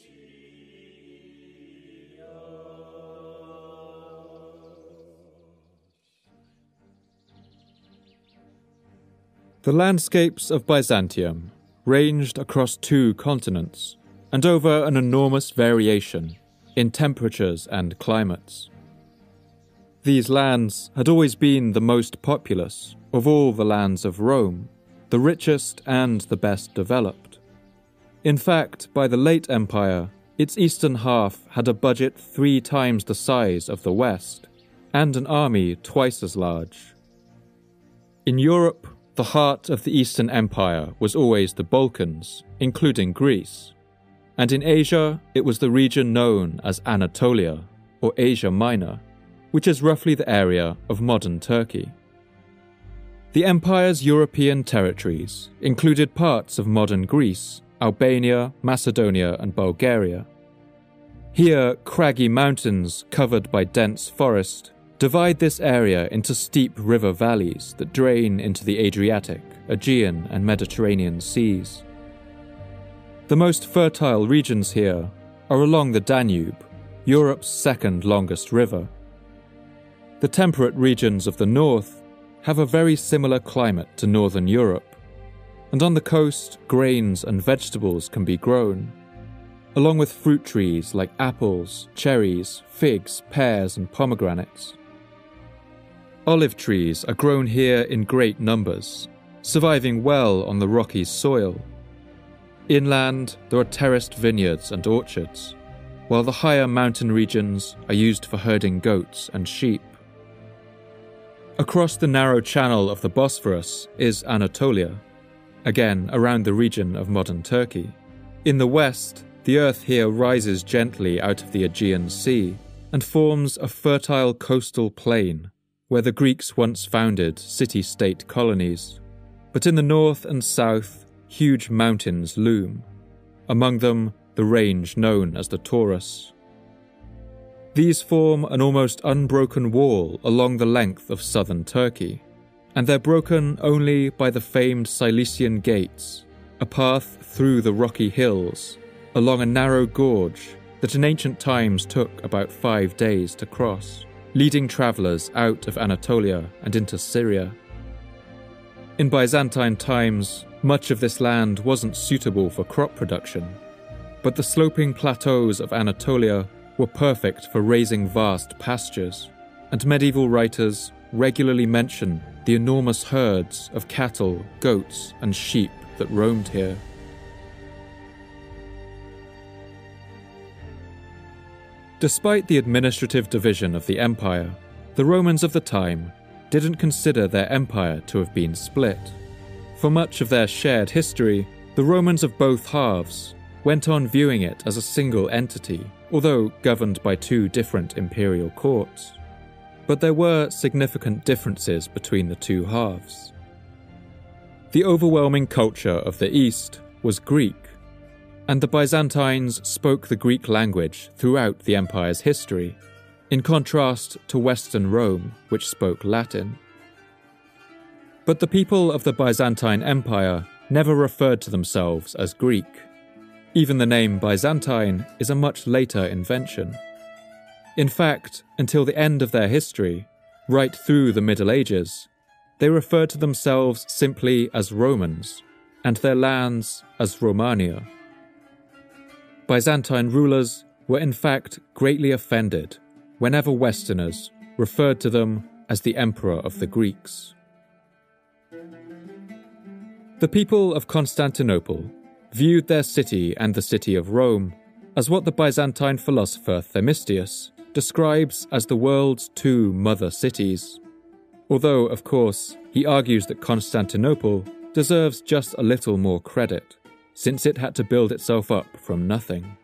The landscapes of Byzantium ranged across 2 continents and over an enormous variation in temperatures and climates. These lands had always been the most populous of all the lands of Rome, the richest and the best developed. In fact, by the late empire, its eastern half had a budget 3 times the size of the West, and an army twice as large. In Europe, the heart of the Eastern Empire was always the Balkans, including Greece, and in Asia it was the region known as Anatolia, or Asia Minor, which is roughly the area of modern Turkey. The empire's European territories included parts of modern Greece, Albania, Macedonia, and Bulgaria. Here, craggy mountains covered by dense forest divide this area into steep river valleys that drain into the Adriatic, Aegean, and Mediterranean seas. The most fertile regions here are along the Danube, Europe's second longest river. The temperate regions of the north have a very similar climate to northern Europe, and on the coast, grains and vegetables can be grown, along with fruit trees like apples, cherries, figs, pears, and pomegranates. Olive trees are grown here in great numbers, surviving well on the rocky soil. Inland, there are terraced vineyards and orchards, while the higher mountain regions are used for herding goats and sheep. Across the narrow channel of the Bosphorus is Anatolia, again around the region of modern Turkey. In the west, the earth here rises gently out of the Aegean Sea and forms a fertile coastal plain where the Greeks once founded city-state colonies. But in the north and south, huge mountains loom, among them the range known as the Taurus. These form an almost unbroken wall along the length of southern Turkey, and they're broken only by the famed Cilician Gates, a path through the rocky hills, along a narrow gorge that in ancient times took about 5 days to cross, leading travellers out of Anatolia and into Syria. In Byzantine times, much of this land wasn't suitable for crop production, but the sloping plateaus of Anatolia were perfect for raising vast pastures, and medieval writers regularly mention the enormous herds of cattle, goats, and sheep that roamed here. Despite the administrative division of the empire, the Romans of the time didn't consider their empire to have been split. For much of their shared history, the Romans of both halves went on viewing it as a single entity, although governed by 2 different imperial courts. But there were significant differences between the 2 halves. The overwhelming culture of the East was Greek, and the Byzantines spoke the Greek language throughout the empire's history, in contrast to Western Rome, which spoke Latin. But the people of the Byzantine Empire never referred to themselves as Greek. Even the name Byzantine is a much later invention. In fact, until the end of their history, right through the Middle Ages, they referred to themselves simply as Romans, and their lands as Romania. Byzantine rulers were in fact greatly offended whenever Westerners referred to them as the Emperor of the Greeks. The people of Constantinople viewed their city and the city of Rome as what the Byzantine philosopher Themistius describes as the world's two mother cities, although, of course, he argues that Constantinople deserves just a little more credit, since it had to build itself up from nothing.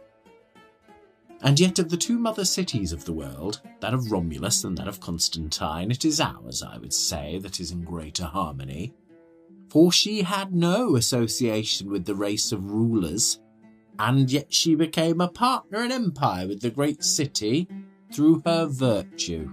And yet of the two mother cities of the world, that of Romulus and that of Constantine, it is ours, I would say, that is in greater harmony. For she had no association with the race of rulers, and yet she became a partner in empire with the great city through her virtue.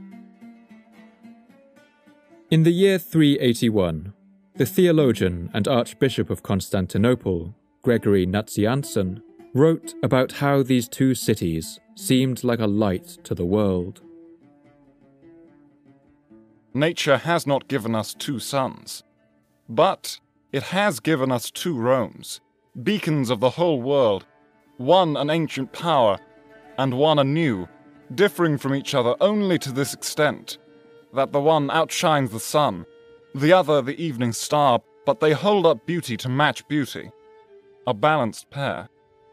In the year 381, the theologian and Archbishop of Constantinople, Gregory Nazianzen, wrote about how these two cities seemed like a light to the world. Nature has not given us two suns, but it has given us two Romes, beacons of the whole world, one an ancient power, and one a new, differing from each other only to this extent, that the one outshines the sun, the other the evening star, but they hold up beauty to match beauty. A balanced pair.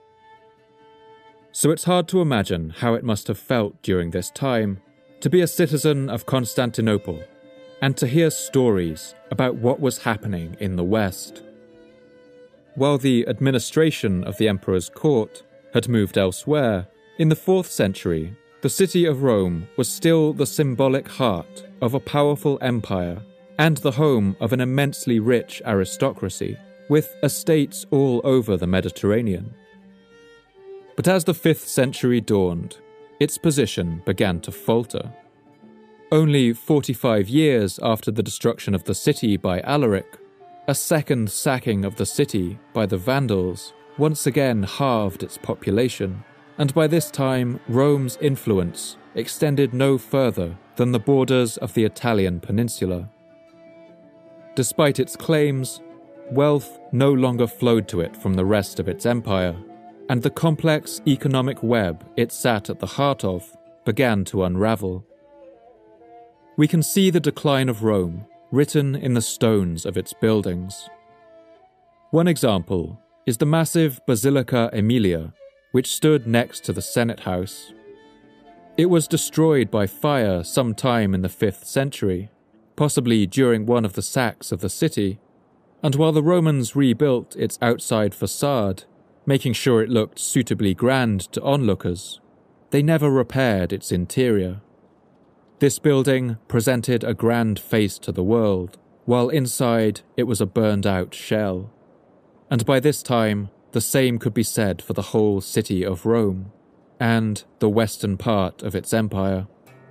So it's hard to imagine how it must have felt during this time to be a citizen of Constantinople and to hear stories about what was happening in the West. While the administration of the emperor's court had moved elsewhere, in the 4th century, the city of Rome was still the symbolic heart of a powerful empire and the home of an immensely rich aristocracy, with estates all over the Mediterranean. But as the 5th century dawned, its position began to falter. Only 45 years after the destruction of the city by Alaric, a second sacking of the city by the Vandals once again halved its population, and by this time Rome's influence extended no further than the borders of the Italian peninsula. Despite its claims, wealth no longer flowed to it from the rest of its empire, and the complex economic web it sat at the heart of began to unravel. We can see the decline of Rome written in the stones of its buildings. One example is the massive Basilica Aemilia, which stood next to the Senate House. It was destroyed by fire sometime in the 5th century, possibly during one of the sacks of the city, and while the Romans rebuilt its outside facade, making sure it looked suitably grand to onlookers, they never repaired its interior. This building presented a grand face to the world, while inside it was a burned-out shell. And by this time, the same could be said for the whole city of Rome, and the western part of its empire.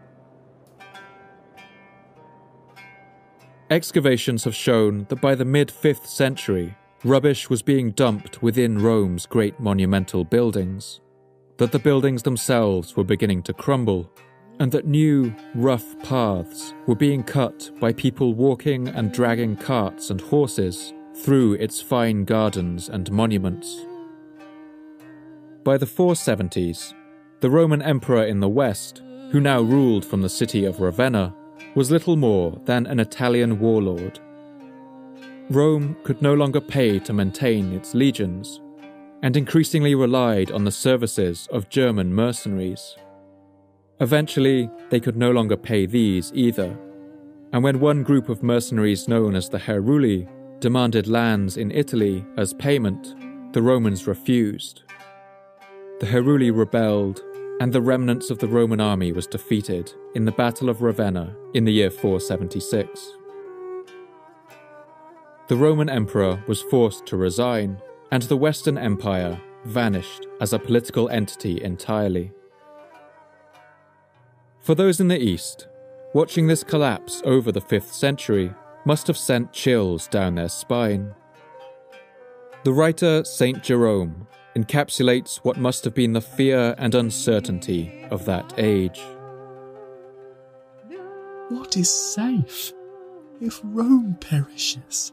Excavations have shown that by the mid-5th century, rubbish was being dumped within Rome's great monumental buildings, that the buildings themselves were beginning to crumble, and that new, rough paths were being cut by people walking and dragging carts and horses through its fine gardens and monuments. By the 470s, the Roman emperor in the west, who now ruled from the city of Ravenna, was little more than an Italian warlord. Rome could no longer pay to maintain its legions, and increasingly relied on the services of German mercenaries. Eventually, they could no longer pay these either, and when one group of mercenaries known as the Heruli demanded lands in Italy as payment, the Romans refused. The Heruli rebelled, and the remnants of the Roman army was defeated in the Battle of Ravenna in the year 476. The Roman emperor was forced to resign, and the Western Empire vanished as a political entity entirely. For those in the East, watching this collapse over the 5th century must have sent chills down their spine. The writer Saint Jerome encapsulates what must have been the fear and uncertainty of that age. What is safe? if Rome perishes?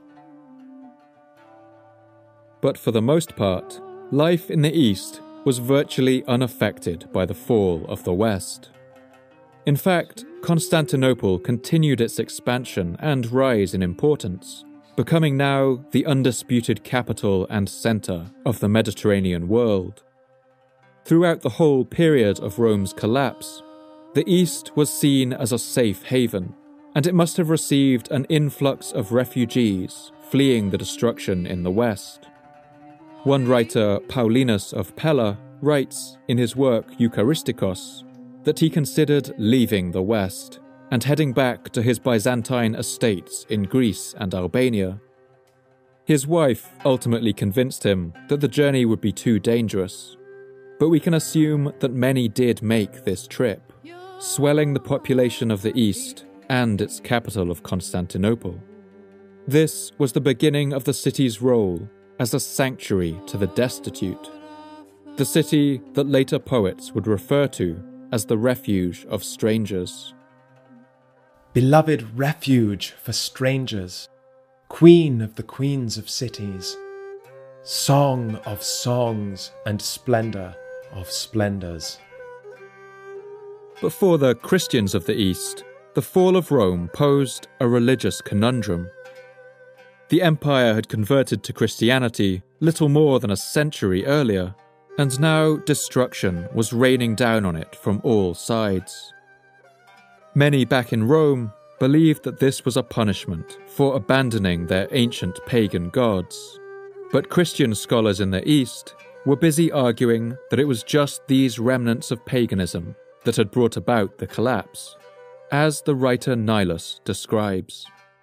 But for the most part, life in the East was virtually unaffected by the fall of the West. In fact, Constantinople continued its expansion and rise in importance, becoming now the undisputed capital and centre of the Mediterranean world. Throughout the whole period of Rome's collapse, the East was seen as a safe haven, and it must have received an influx of refugees fleeing the destruction in the West. One writer, Paulinus of Pella, writes in his work Eucharistikos that he considered leaving the West and heading back to his Byzantine estates in Greece and Albania. His wife ultimately convinced him that the journey would be too dangerous, but we can assume that many did make this trip, swelling the population of the East and its capital of Constantinople. This was the beginning of the city's role as a sanctuary to the destitute, the city that later poets would refer to as the refuge of strangers. Beloved refuge for strangers, queen of the queens of cities, song of songs and splendour of splendours. But for the Christians of the East, the fall of Rome posed a religious conundrum. The empire had converted to Christianity little more than a century earlier, and now destruction was raining down on it from all sides. Many back in Rome believed that this was a punishment for abandoning their ancient pagan gods, but Christian scholars in the East were busy arguing that it was just these remnants of paganism that had brought about the collapse, as the writer Nilus describes.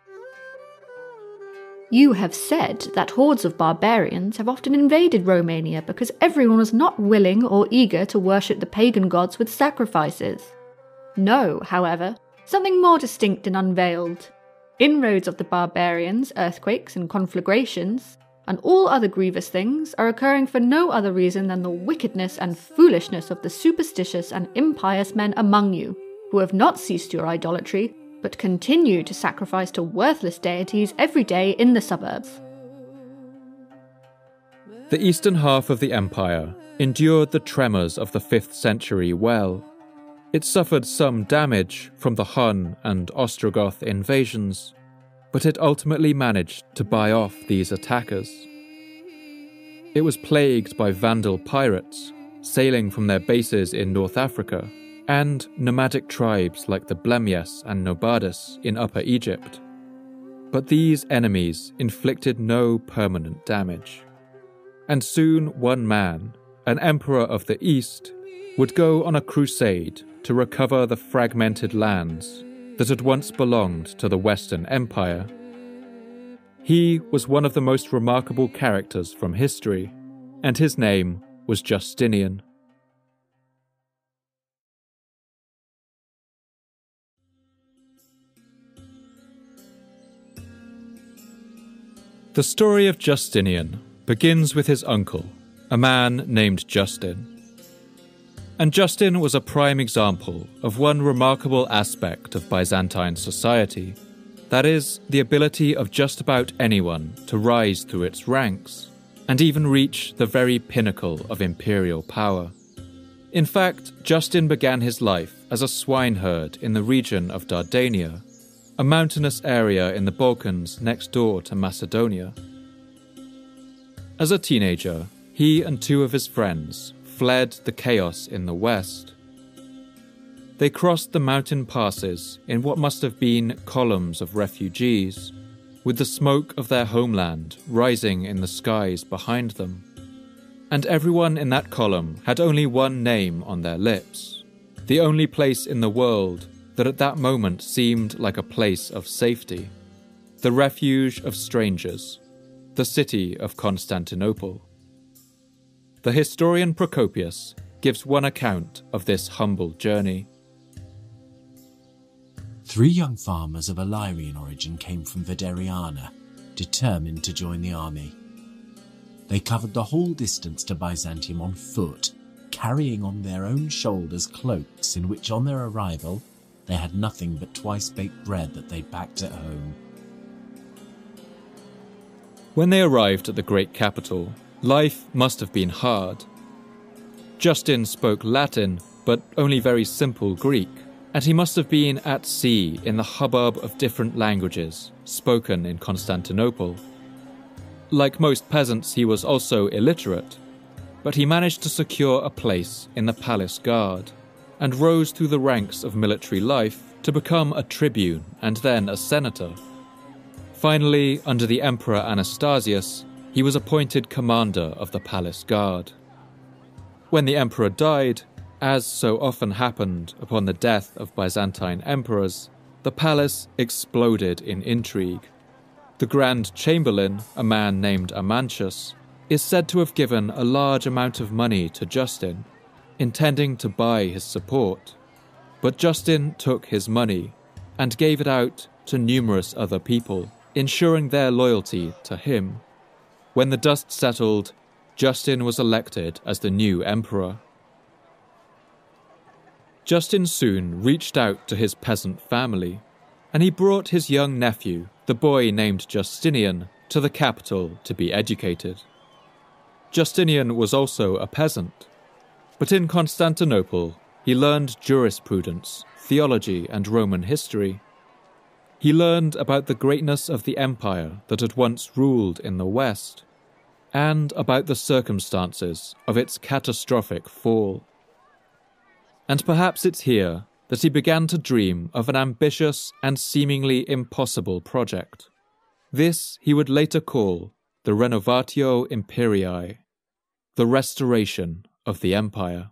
You have said that hordes of barbarians have often invaded Romania because everyone was not willing or eager to worship the pagan gods with sacrifices. No, however, something more distinct and unveiled. Inroads of the barbarians, earthquakes and conflagrations, and all other grievous things are occurring for no other reason than the wickedness and foolishness of the superstitious and impious men among you, who have not ceased your idolatry, but continue to sacrifice to worthless deities every day in the suburbs. The eastern half of the empire endured the tremors of the 5th century well. It suffered some damage from the Hun and Ostrogoth invasions, but it ultimately managed to buy off these attackers. It was plagued by Vandal pirates, sailing from their bases in North Africa, and nomadic tribes like the Blemyes and Nobades in Upper Egypt. But these enemies inflicted no permanent damage. And soon one man, an emperor of the East, would go on a crusade to recover the fragmented lands that had once belonged to the Western Empire. He was one of the most remarkable characters from history, and his name was Justinian. The story of Justinian begins with his uncle, a man named Justin. And Justin was a prime example of one remarkable aspect of Byzantine society, that is, the ability of just about anyone to rise through its ranks, and even reach the very pinnacle of imperial power. In fact, Justin began his life as a swineherd in the region of Dardania, a mountainous area in the Balkans next door to Macedonia. As a teenager, he and 2 of his friends fled the chaos in the west. They crossed the mountain passes in what must have been columns of refugees, with the smoke of their homeland rising in the skies behind them. And everyone in that column had only one name on their lips, the only place in the world that at that moment seemed like a place of safety, the refuge of strangers, the city of Constantinople. The historian Procopius gives one account of this humble journey. 3 young farmers of Illyrian origin came from Videriana, determined to join the army. They covered the whole distance to Byzantium on foot, carrying on their own shoulders cloaks in which on their arrival they had nothing but twice-baked bread that they packed at home. When they arrived at the great capital, life must have been hard. Justin spoke Latin, but only very simple Greek, and he must have been at sea in the hubbub of different languages spoken in Constantinople. Like most peasants, he was also illiterate, but he managed to secure a place in the palace guard and rose through the ranks of military life to become a tribune and then a senator. Finally, under the Emperor Anastasius, he was appointed commander of the palace guard. When the emperor died, as so often happened upon the death of Byzantine emperors, the palace exploded in intrigue. The Grand Chamberlain, a man named Amantius, is said to have given a large amount of money to Justin, intending to buy his support. But Justin took his money and gave it out to numerous other people, ensuring their loyalty to him. When the dust settled, Justin was elected as the new emperor. Justin soon reached out to his peasant family, and he brought his young nephew, the boy named Justinian, to the capital to be educated. Justinian was also a peasant, but in Constantinople he learned jurisprudence, theology, and Roman history. He learned about the greatness of the empire that had once ruled in the West, and about the circumstances of its catastrophic fall. And perhaps it's here that he began to dream of an ambitious and seemingly impossible project. This he would later call the Renovatio Imperii, the restoration of the empire.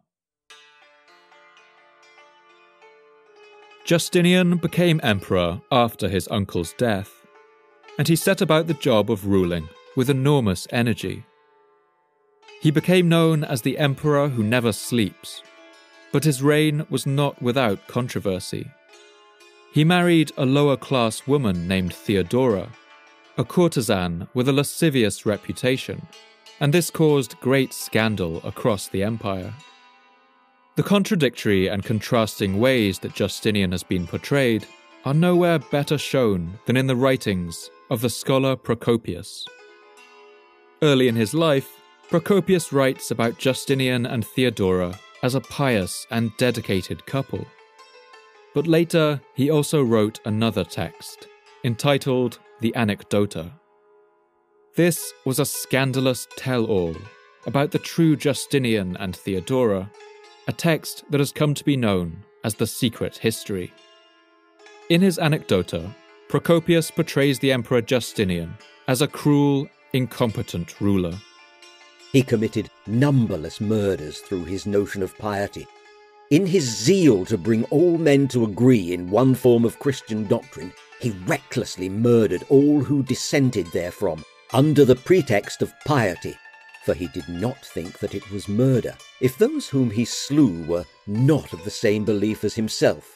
Justinian became emperor after his uncle's death, and he set about the job of ruling with enormous energy. He became known as the emperor who never sleeps, but his reign was not without controversy. He married a lower-class woman named Theodora, a courtesan with a lascivious reputation, and this caused great scandal across the empire. The contradictory and contrasting ways that Justinian has been portrayed are nowhere better shown than in the writings of the scholar Procopius. Early in his life, Procopius writes about Justinian and Theodora as a pious and dedicated couple. But later, he also wrote another text, entitled the Anecdota. This was a scandalous tell-all about the true Justinian and Theodora, a text that has come to be known as the Secret History. In his Anecdota, Procopius portrays the Emperor Justinian as a cruel, incompetent ruler. He committed numberless murders through his notion of piety. In his zeal to bring all men to agree in one form of Christian doctrine, he recklessly murdered all who dissented therefrom, under the pretext of piety, for he did not think that it was murder, if those whom he slew were not of the same belief as himself.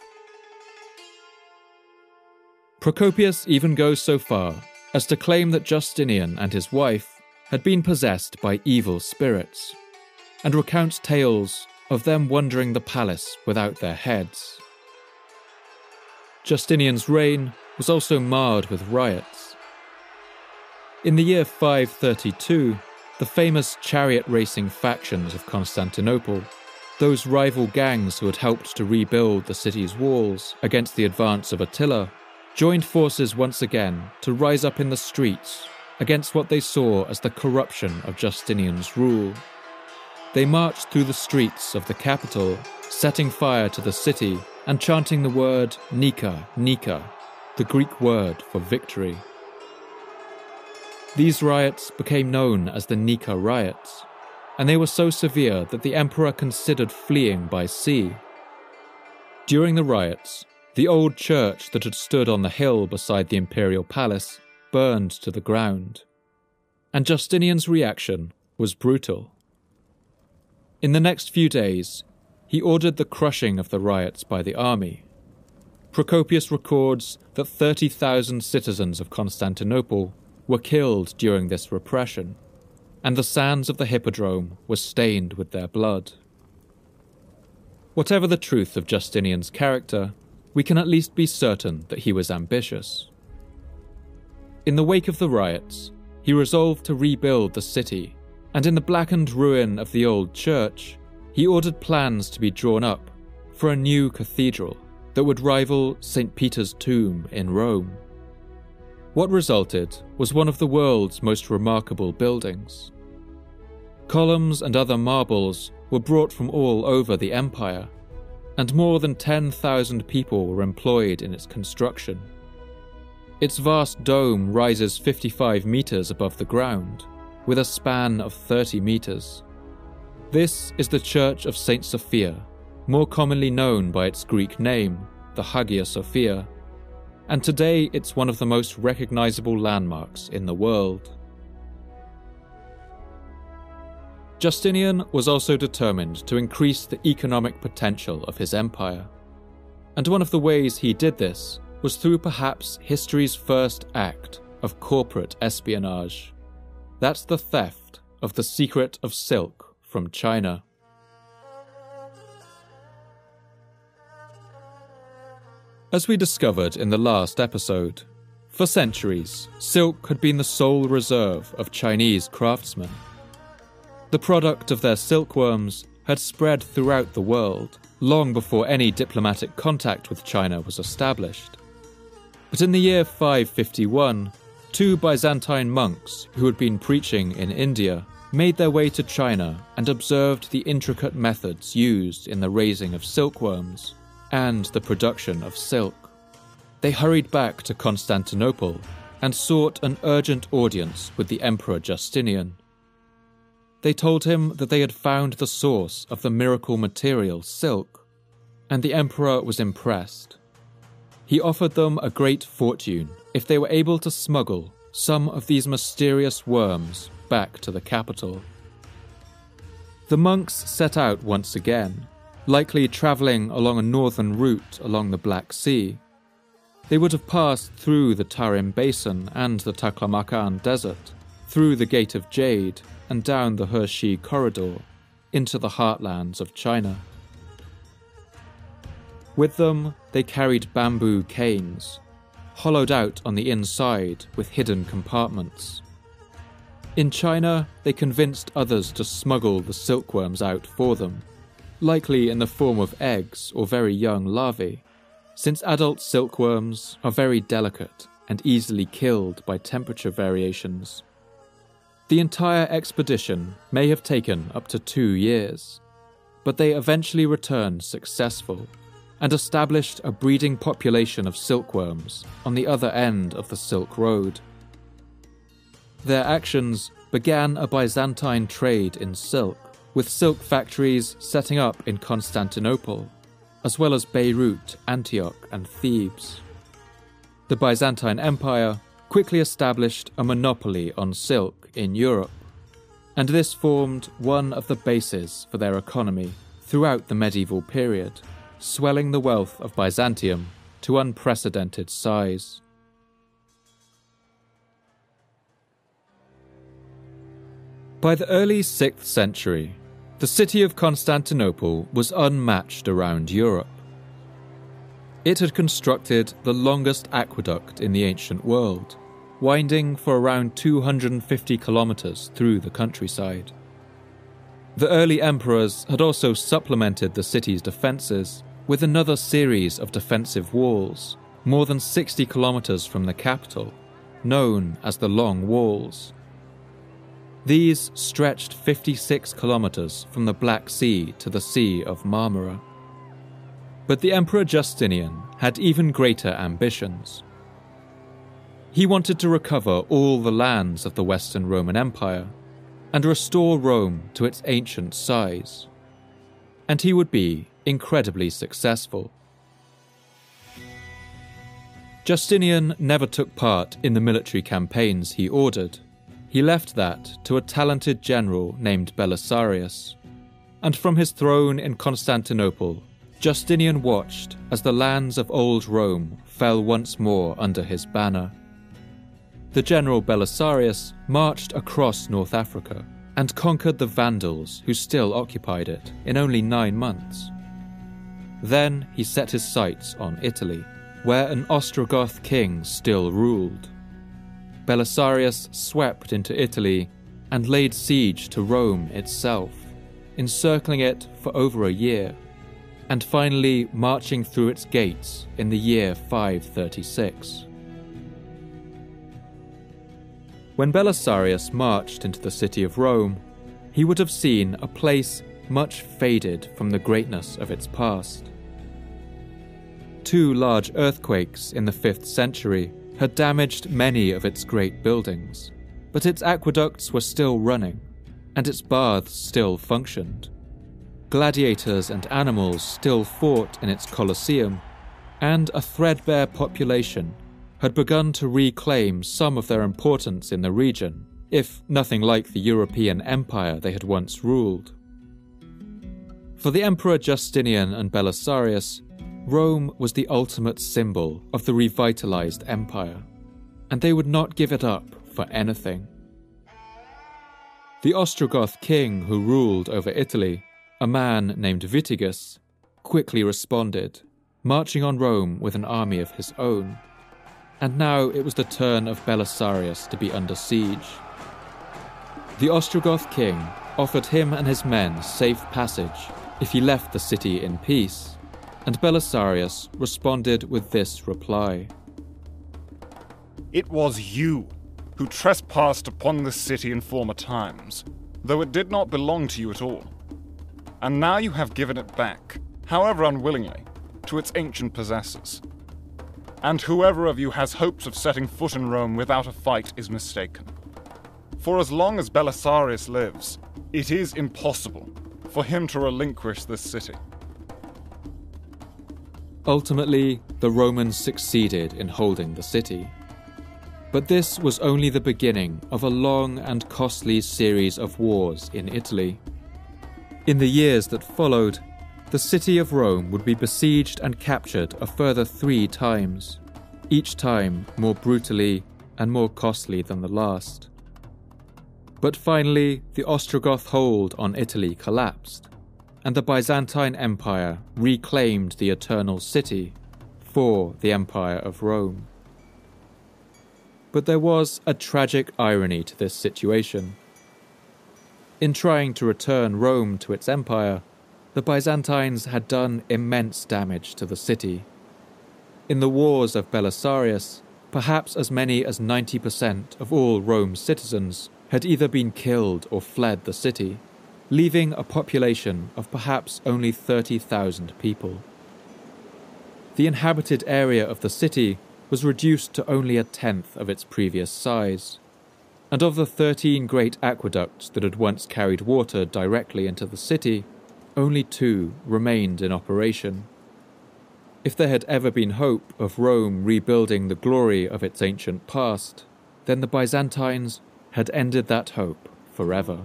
Procopius even goes so far as to claim that Justinian and his wife had been possessed by evil spirits, and recounts tales of them wandering the palace without their heads. Justinian's reign was also marred with riots. In the year 532, the famous chariot racing factions of Constantinople, those rival gangs who had helped to rebuild the city's walls against the advance of Attila, joined forces once again to rise up in the streets against what they saw as the corruption of Justinian's rule. They marched through the streets of the capital, setting fire to the city and chanting the word Nika, Nika, the Greek word for victory. These riots became known as the Nika riots, and they were so severe that the emperor considered fleeing by sea. During the riots, the old church that had stood on the hill beside the imperial palace burned to the ground, and Justinian's reaction was brutal. In the next few days, he ordered the crushing of the riots by the army. Procopius records that 30,000 citizens of Constantinople were killed during this repression, and the sands of the hippodrome were stained with their blood. Whatever the truth of Justinian's character, we can at least be certain that he was ambitious. In the wake of the riots, he resolved to rebuild the city, and in the blackened ruin of the old church, he ordered plans to be drawn up for a new cathedral that would rival St. Peter's tomb in Rome. What resulted was one of the world's most remarkable buildings. Columns and other marbles were brought from all over the empire, and more than 10,000 people were employed in its construction. Its vast dome rises 55 meters above the ground, with a span of 30 meters. This is the Church of St. Sophia, more commonly known by its Greek name, the Hagia Sophia, and today it's one of the most recognizable landmarks in the world. Justinian was also determined to increase the economic potential of his empire, and one of the ways he did this was through perhaps history's first act of corporate espionage. That's the theft of the secret of silk from China. As we discovered in the last episode, for centuries, silk had been the sole reserve of Chinese craftsmen. The product of their silkworms had spread throughout the world long before any diplomatic contact with China was established. But in the year 551, 2 Byzantine monks who had been preaching in India made their way to China and observed the intricate methods used in the raising of silkworms and the production of silk. They hurried back to Constantinople and sought an urgent audience with the Emperor Justinian. They told him that they had found the source of the miracle material silk, and the emperor was impressed. He offered them a great fortune if they were able to smuggle some of these mysterious worms back to the capital. The monks set out once again, likely travelling along a northern route along the Black Sea. They would have passed through the Tarim Basin and the Taklamakan Desert, through the Gate of Jade and down the Hershey Corridor, into the heartlands of China. With them, they carried bamboo canes, hollowed out on the inside with hidden compartments. In China, they convinced others to smuggle the silkworms out for them, likely in the form of eggs or very young larvae, since adult silkworms are very delicate and easily killed by temperature variations. The entire expedition may have taken up to 2 years, but they eventually returned successful and established a breeding population of silkworms on the other end of the Silk Road. Their actions began a Byzantine trade in silk, with silk factories setting up in Constantinople, as well as Beirut, Antioch, and Thebes. The Byzantine Empire quickly established a monopoly on silk in Europe, and this formed one of the bases for their economy throughout the medieval period, swelling the wealth of Byzantium to unprecedented size. By the early 6th century, the city of Constantinople was unmatched around Europe. It had constructed the longest aqueduct in the ancient world, winding for around 250 kilometers through the countryside. The early emperors had also supplemented the city's defenses with another series of defensive walls, more than 60 kilometers from the capital, known as the Long Walls. These stretched 56 kilometers from the Black Sea to the Sea of Marmara. But the Emperor Justinian had even greater ambitions. He wanted to recover all the lands of the Western Roman Empire and restore Rome to its ancient size. And he would be incredibly successful. Justinian never took part in the military campaigns he ordered. He left that to a talented general named Belisarius, and from his throne in Constantinople, Justinian watched as the lands of old Rome fell once more under his banner. The general Belisarius marched across North Africa and conquered the Vandals who still occupied it in only 9 months. Then he set his sights on Italy, where an Ostrogoth king still ruled. Belisarius swept into Italy and laid siege to Rome itself, encircling it for over a year, and finally marching through its gates in the year 536. When Belisarius marched into the city of Rome, he would have seen a place much faded from the greatness of its past. 2 large earthquakes in the 5th century had damaged many of its great buildings, but its aqueducts were still running, and its baths still functioned. Gladiators and animals still fought in its Colosseum, and a threadbare population had begun to reclaim some of their importance in the region, if nothing like the European empire they had once ruled. For the Emperor Justinian and Belisarius, Rome was the ultimate symbol of the revitalized empire, and they would not give it up for anything. The Ostrogoth king who ruled over Italy, a man named Witigis, quickly responded, marching on Rome with an army of his own. And now it was the turn of Belisarius to be under siege. The Ostrogoth king offered him and his men safe passage if he left the city in peace, and Belisarius responded with this reply. It was you who trespassed upon this city in former times, though it did not belong to you at all. And now you have given it back, however unwillingly, to its ancient possessors. And whoever of you has hopes of setting foot in Rome without a fight is mistaken. For as long as Belisarius lives, it is impossible for him to relinquish this city. Ultimately, the Romans succeeded in holding the city. But this was only the beginning of a long and costly series of wars in Italy. In the years that followed, the city of Rome would be besieged and captured a further 3 times, each time more brutally and more costly than the last. But finally, the Ostrogoth hold on Italy collapsed, and the Byzantine Empire reclaimed the Eternal City for the Empire of Rome. But there was a tragic irony to this situation. In trying to return Rome to its empire, the Byzantines had done immense damage to the city. In the wars of Belisarius, perhaps as many as 90% of all Rome's citizens had either been killed or fled the city, leaving a population of perhaps only 30,000 people. The inhabited area of the city was reduced to only 1/10 of its previous size, and of the 13 great aqueducts that had once carried water directly into the city, only 2 remained in operation. If there had ever been hope of Rome rebuilding the glory of its ancient past, then the Byzantines had ended that hope forever.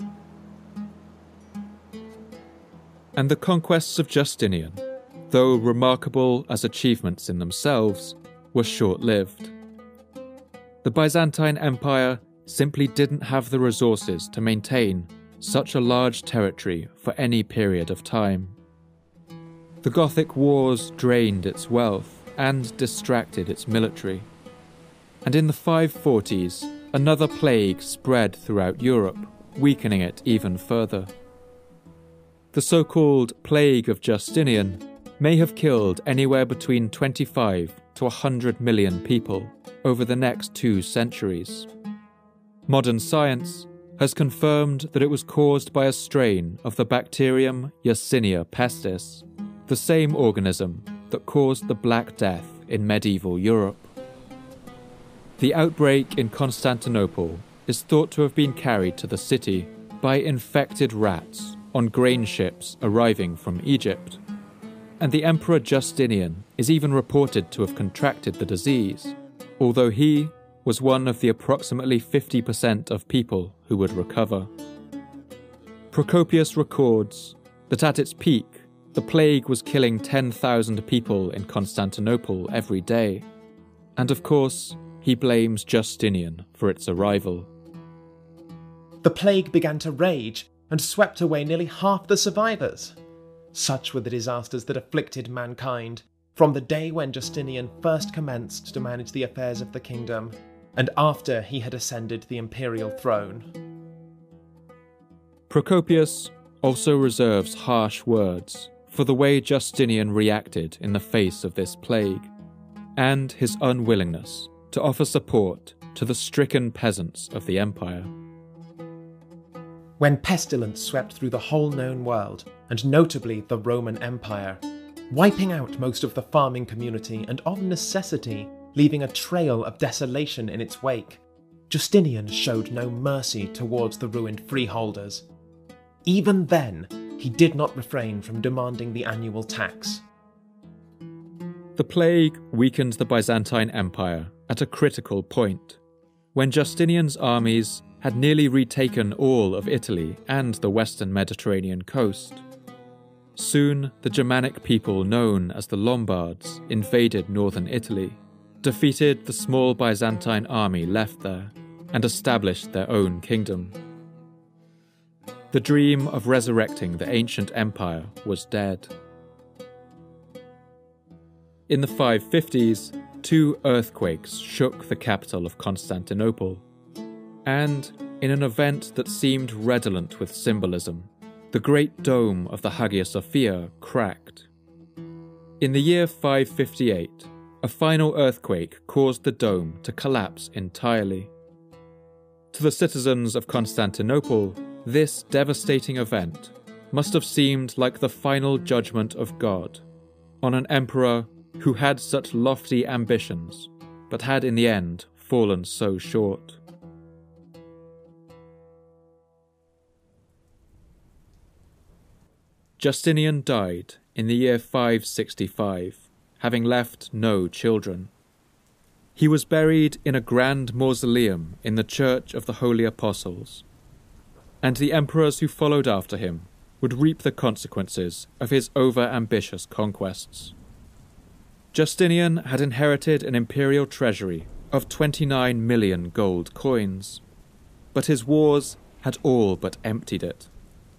And the conquests of Justinian, though remarkable as achievements in themselves, were short-lived. The Byzantine Empire simply didn't have the resources to maintain such a large territory for any period of time. The Gothic wars drained its wealth and distracted its military. And in the 540s, another plague spread throughout Europe, weakening it even further. The so-called Plague of Justinian may have killed anywhere between 25 to 100 million people over the next 2 centuries. Modern science has confirmed that it was caused by a strain of the bacterium Yersinia pestis, the same organism that caused the Black Death in medieval Europe. The outbreak in Constantinople is thought to have been carried to the city by infected rats on grain ships arriving from Egypt, and the Emperor Justinian is even reported to have contracted the disease, although he was one of the approximately 50% of people who would recover. Procopius records that at its peak, the plague was killing 10,000 people in Constantinople every day, and of course, he blames Justinian for its arrival. The plague began to rage and swept away nearly half the survivors. Such were the disasters that afflicted mankind from the day when Justinian first commenced to manage the affairs of the kingdom and after he had ascended the imperial throne. Procopius also reserves harsh words for the way Justinian reacted in the face of this plague, and his unwillingness to offer support to the stricken peasants of the empire. When pestilence swept through the whole known world, and notably the Roman Empire, wiping out most of the farming community and of necessity leaving a trail of desolation in its wake, Justinian showed no mercy towards the ruined freeholders. Even then, he did not refrain from demanding the annual tax. The plague weakened the Byzantine Empire at a critical point, when Justinian's armies had nearly retaken all of Italy and the western Mediterranean coast. Soon, the Germanic people known as the Lombards invaded northern Italy, defeated the small Byzantine army left there, and established their own kingdom. The dream of resurrecting the ancient empire was dead. In the 550s, 2 earthquakes shook the capital of Constantinople, and, in an event that seemed redolent with symbolism, the great dome of the Hagia Sophia cracked. In the year 558, a final earthquake caused the dome to collapse entirely. To the citizens of Constantinople, this devastating event must have seemed like the final judgment of God on an emperor who had such lofty ambitions, but had in the end fallen so short. Justinian died in the year 565, having left no children. He was buried in a grand mausoleum in the Church of the Holy Apostles, and the emperors who followed after him would reap the consequences of his over-ambitious conquests. Justinian had inherited an imperial treasury of 29 million gold coins, but his wars had all but emptied it.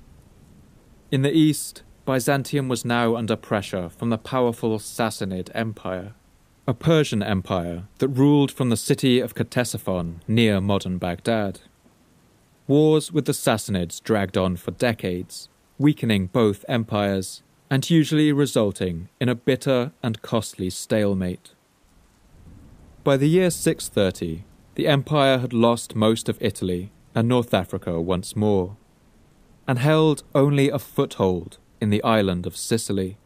In the east, Byzantium was now under pressure from the powerful Sassanid Empire, a Persian empire that ruled from the city of Ctesiphon near modern Baghdad. Wars with the Sassanids dragged on for decades, weakening both empires and usually resulting in a bitter and costly stalemate. By the year 630, the empire had lost most of Italy and North Africa once more, and held only a foothold in the island of Sicily.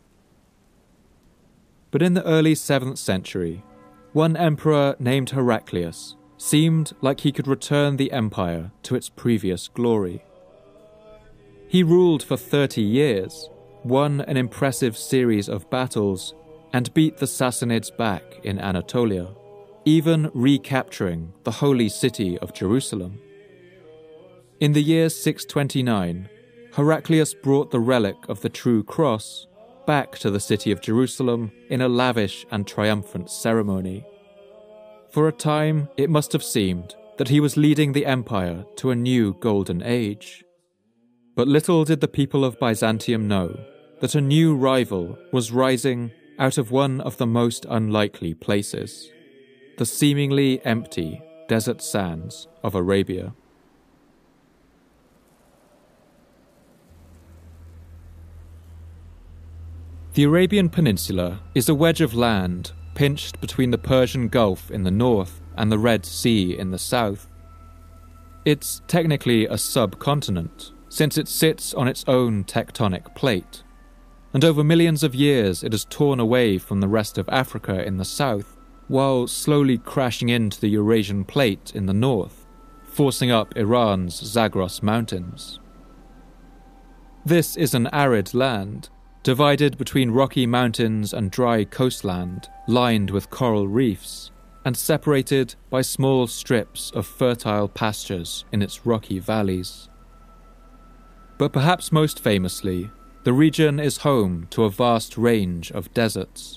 But in the early 7th century, one emperor named Heraclius seemed like he could return the empire to its previous glory. He ruled for 30 years, won an impressive series of battles, and beat the Sassanids back in Anatolia, even recapturing the holy city of Jerusalem. In the year 629, Heraclius brought the relic of the true cross back to the city of Jerusalem in a lavish and triumphant ceremony. For a time, it must have seemed that he was leading the empire to a new golden age. But little did the people of Byzantium know that a new rival was rising out of one of the most unlikely places, the seemingly empty desert sands of Arabia. The Arabian Peninsula is a wedge of land pinched between the Persian Gulf in the north and the Red Sea in the south. It's technically a subcontinent, since it sits on its own tectonic plate, and over millions of years it has torn away from the rest of Africa in the south, while slowly crashing into the Eurasian plate in the north, forcing up Iran's Zagros Mountains. This is an arid land, divided between rocky mountains and dry coastland lined with coral reefs, and separated by small strips of fertile pastures in its rocky valleys. But perhaps most famously, the region is home to a vast range of deserts.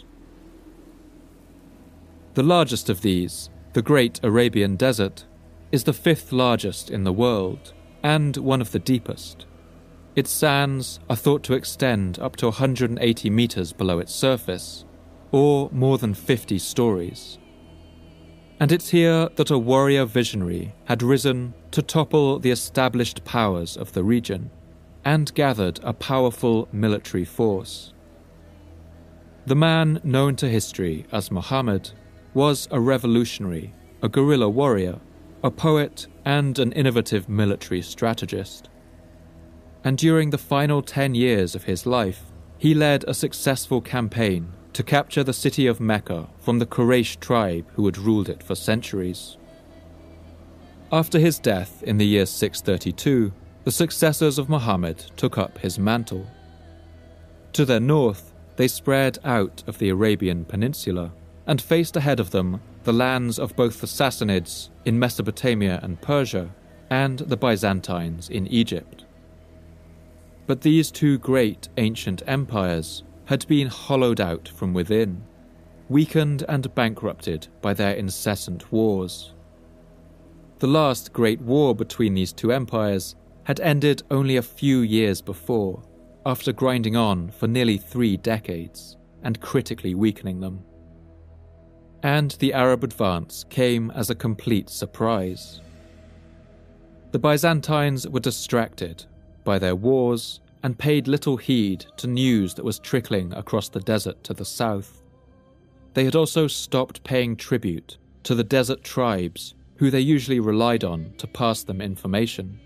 The largest of these, the Great Arabian Desert, is the 5th largest in the world, and one of the deepest. Its sands are thought to extend up to 180 meters below its surface, or more than 50 stories. and it's here that a warrior visionary had risen to topple the established powers of the region and gathered a powerful military force. The man known to history as Muhammad was a revolutionary, a guerrilla warrior, a poet, and an innovative military strategist. And during the final 10 years of his life, he led a successful campaign to capture the city of Mecca from the Quraysh tribe who had ruled it for centuries. After his death in the year 632, the successors of Muhammad took up his mantle. To their north, they spread out of the Arabian Peninsula and faced ahead of them the lands of both the Sassanids in Mesopotamia and Persia and the Byzantines in Egypt. But these two great ancient empires had been hollowed out from within, weakened and bankrupted by their incessant wars. The last great war between these two empires had ended only a few years before, after grinding on for nearly 3 decades and critically weakening them. And the Arab advance came as a complete surprise. The Byzantines were distracted by their wars and paid little heed to news that was trickling across the desert to the south. They had also stopped paying tribute to the desert tribes who they usually relied on to pass them information.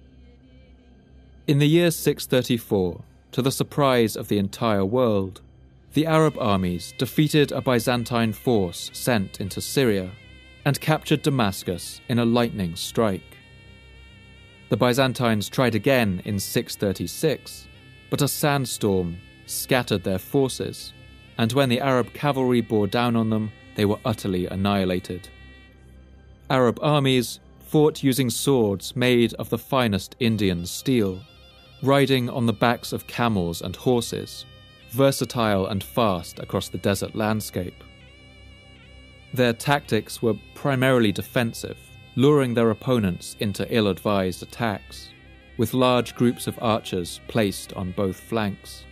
In the year 634, to the surprise of the entire world, the Arab armies defeated a Byzantine force sent into Syria and captured Damascus in a lightning strike. The Byzantines tried again in 636, but a sandstorm scattered their forces, and when the Arab cavalry bore down on them, they were utterly annihilated. Arab armies fought using swords made of the finest Indian steel, riding on the backs of camels and horses, versatile and fast across the desert landscape. Their tactics were primarily defensive, luring their opponents into ill-advised attacks, with large groups of archers placed on both flanks.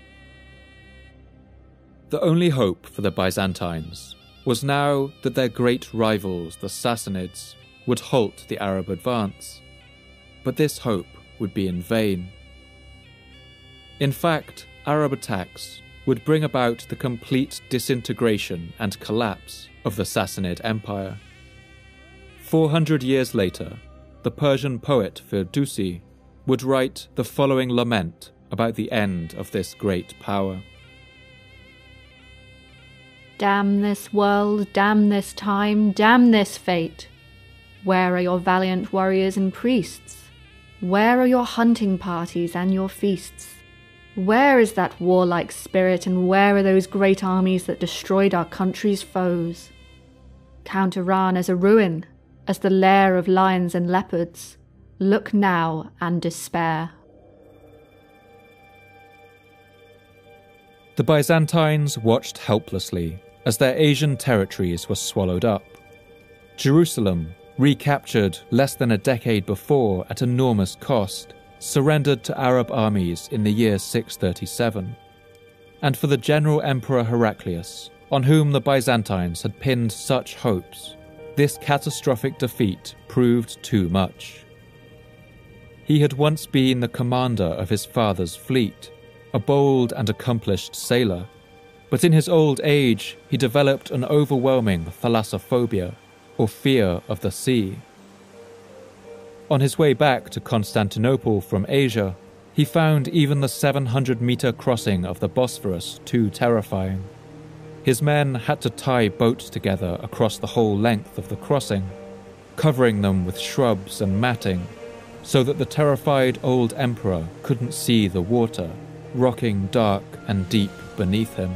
The only hope for the Byzantines was now that their great rivals, the Sassanids, would halt the Arab advance, but this hope would be in vain. In fact, Arab attacks would bring about the complete disintegration and collapse of the Sassanid Empire. 400 years later, the Persian poet Firdusi would write the following lament about the end of this great power. Damn this world, damn this time, damn this fate. Where are your valiant warriors and priests? Where are your hunting parties and your feasts? Where is that warlike spirit, and where are those great armies that destroyed our country's foes? Count Iran as a ruin, as the lair of lions and leopards. Look now and despair. The Byzantines watched helplessly as their Asian territories were swallowed up. Jerusalem, recaptured less than a decade before at enormous cost, surrendered to Arab armies in the year 637. And for the general Emperor Heraclius, on whom the Byzantines had pinned such hopes, this catastrophic defeat proved too much. He had once been the commander of his father's fleet, a bold and accomplished sailor, but in his old age he developed an overwhelming thalassophobia, or fear of the sea. On his way back to Constantinople from Asia, he found even the 700-meter crossing of the Bosphorus too terrifying. His men had to tie boats together across the whole length of the crossing, covering them with shrubs and matting, so that the terrified old emperor couldn't see the water, rocking dark and deep beneath him.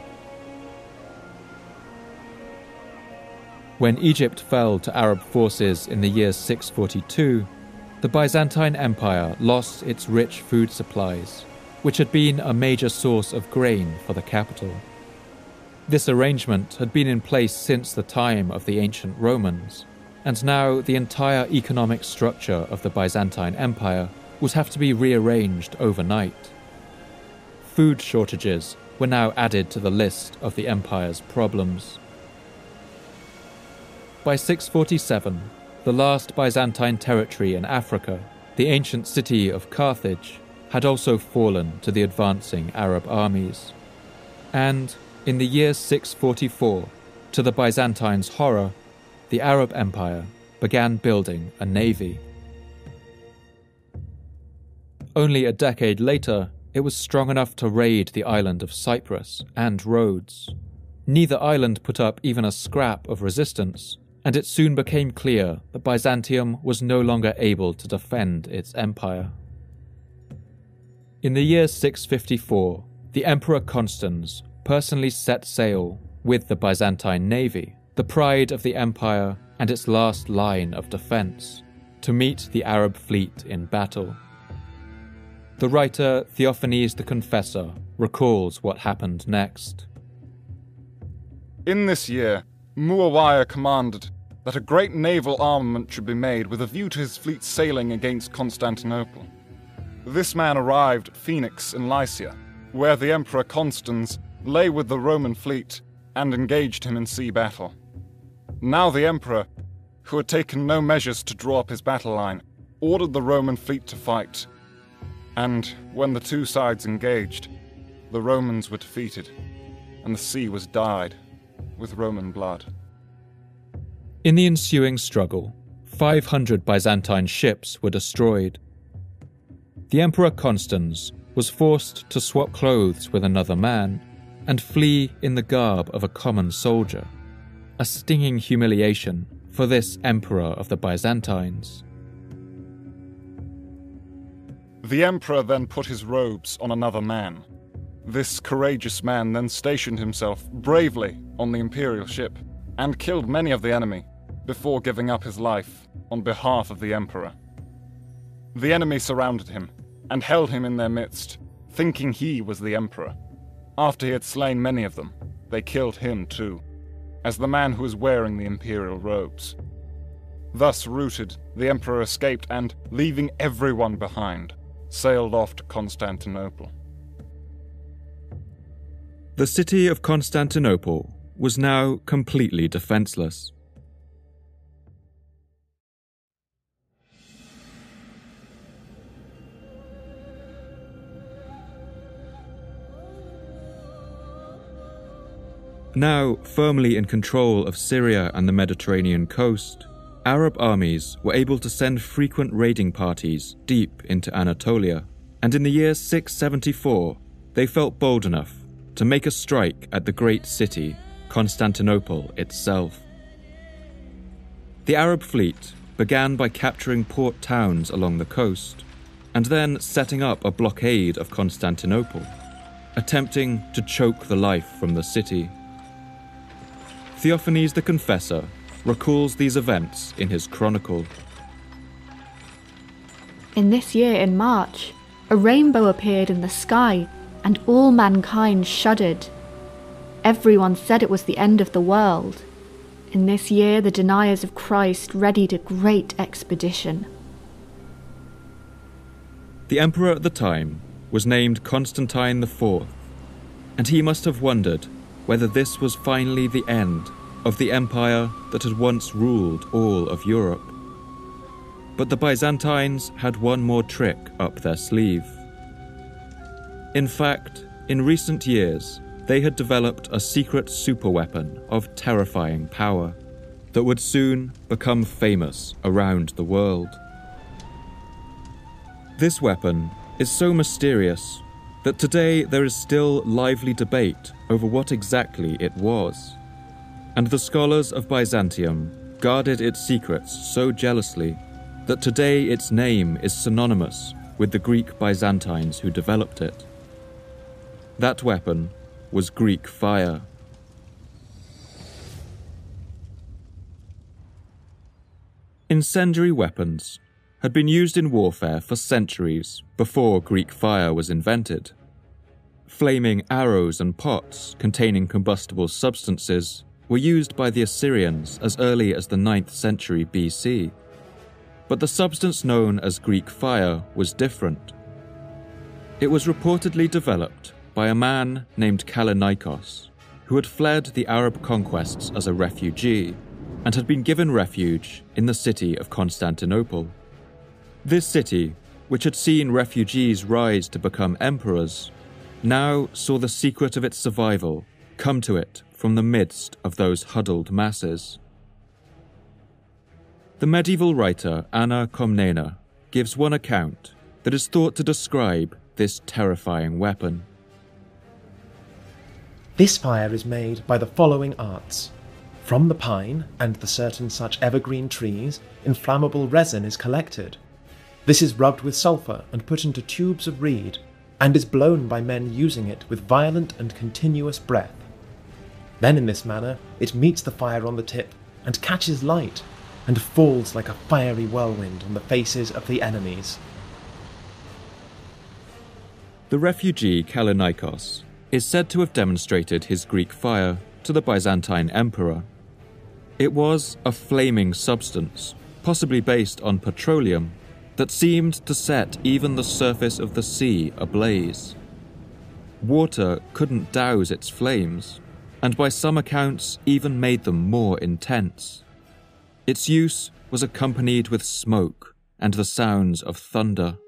When Egypt fell to Arab forces in the year 642, the Byzantine Empire lost its rich food supplies, which had been a major source of grain for the capital. This arrangement had been in place since the time of the ancient Romans, and now the entire economic structure of the Byzantine Empire would have to be rearranged overnight. Food shortages were now added to the list of the empire's problems. by 647, the last Byzantine territory in Africa, the ancient city of Carthage, had also fallen to the advancing Arab armies. And, in the year 644, to the Byzantines' horror, the Arab Empire began building a navy. Only a decade later, it was strong enough to raid the island of Cyprus and Rhodes. Neither island put up even a scrap of resistance, and it soon became clear that Byzantium was no longer able to defend its empire. In the year 654, the Emperor Constans personally set sail with the Byzantine navy, the pride of the empire and its last line of defense, to meet the Arab fleet in battle. The writer Theophanes the Confessor recalls what happened next. In this year, Muawiyah commanded that a great naval armament should be made with a view to his fleet sailing against Constantinople. This man arrived at Phoenix in Lycia, where the Emperor Constans lay with the Roman fleet and engaged him in sea battle. Now the Emperor, who had taken no measures to draw up his battle line, ordered the Roman fleet to fight. And when the two sides engaged, the Romans were defeated, and the sea was dyed with Roman blood. In the ensuing struggle, 500 Byzantine ships were destroyed. The Emperor Constans was forced to swap clothes with another man and flee in the garb of a common soldier, a stinging humiliation for this Emperor of the Byzantines. The Emperor then put his robes on another man. This courageous man then stationed himself bravely on the imperial ship and killed many of the enemy before giving up his life on behalf of the Emperor. The enemy surrounded him and held him in their midst, thinking he was the Emperor. After he had slain many of them, they killed him too, as the man who was wearing the imperial robes. Thus routed, the Emperor escaped and, leaving everyone behind, sailed off to Constantinople. The city of Constantinople was now completely defenseless. Now firmly in control of Syria and the Mediterranean coast, Arab armies were able to send frequent raiding parties deep into Anatolia, and in the year 674, they felt bold enough to make a strike at the great city, Constantinople itself. The Arab fleet began by capturing port towns along the coast, and then setting up a blockade of Constantinople, attempting to choke the life from the city. Theophanes the Confessor recalls these events in his chronicle. In this year in March, a rainbow appeared in the sky, and all mankind shuddered. Everyone said it was the end of the world. In this year, the deniers of Christ readied a great expedition. The emperor at the time was named Constantine IV, and he must have wondered whether this was finally the end of the empire that had once ruled all of Europe. But the Byzantines had one more trick up their sleeve. In fact, in recent years, they had developed a secret superweapon of terrifying power that would soon become famous around the world. This weapon is so mysterious that today there is still lively debate over what exactly it was, and the scholars of Byzantium guarded its secrets so jealously that today its name is synonymous with the Greek Byzantines who developed it. That weapon was Greek fire. Incendiary weapons had been used in warfare for centuries before Greek fire was invented. Flaming arrows and pots containing combustible substances were used by the Assyrians as early as the 9th century BC. But the substance known as Greek fire was different. It was reportedly developed by a man named Kallinikos, who had fled the Arab conquests as a refugee and had been given refuge in the city of Constantinople. This city, which had seen refugees rise to become emperors, now saw the secret of its survival come to it from the midst of those huddled masses. The medieval writer Anna Komnene gives one account that is thought to describe this terrifying weapon. This fire is made by the following arts. From the pine and the certain such evergreen trees, inflammable resin is collected. This is rubbed with sulphur and put into tubes of reed, and is blown by men using it with violent and continuous breath. Then in this manner it meets the fire on the tip, and catches light, and falls like a fiery whirlwind on the faces of the enemies. The refugee Kallinikos is said to have demonstrated his Greek fire to the Byzantine emperor. It was a flaming substance, possibly based on petroleum, that seemed to set even the surface of the sea ablaze. Water couldn't douse its flames, and by some accounts even made them more intense. Its use was accompanied with smoke and the sounds of thunder.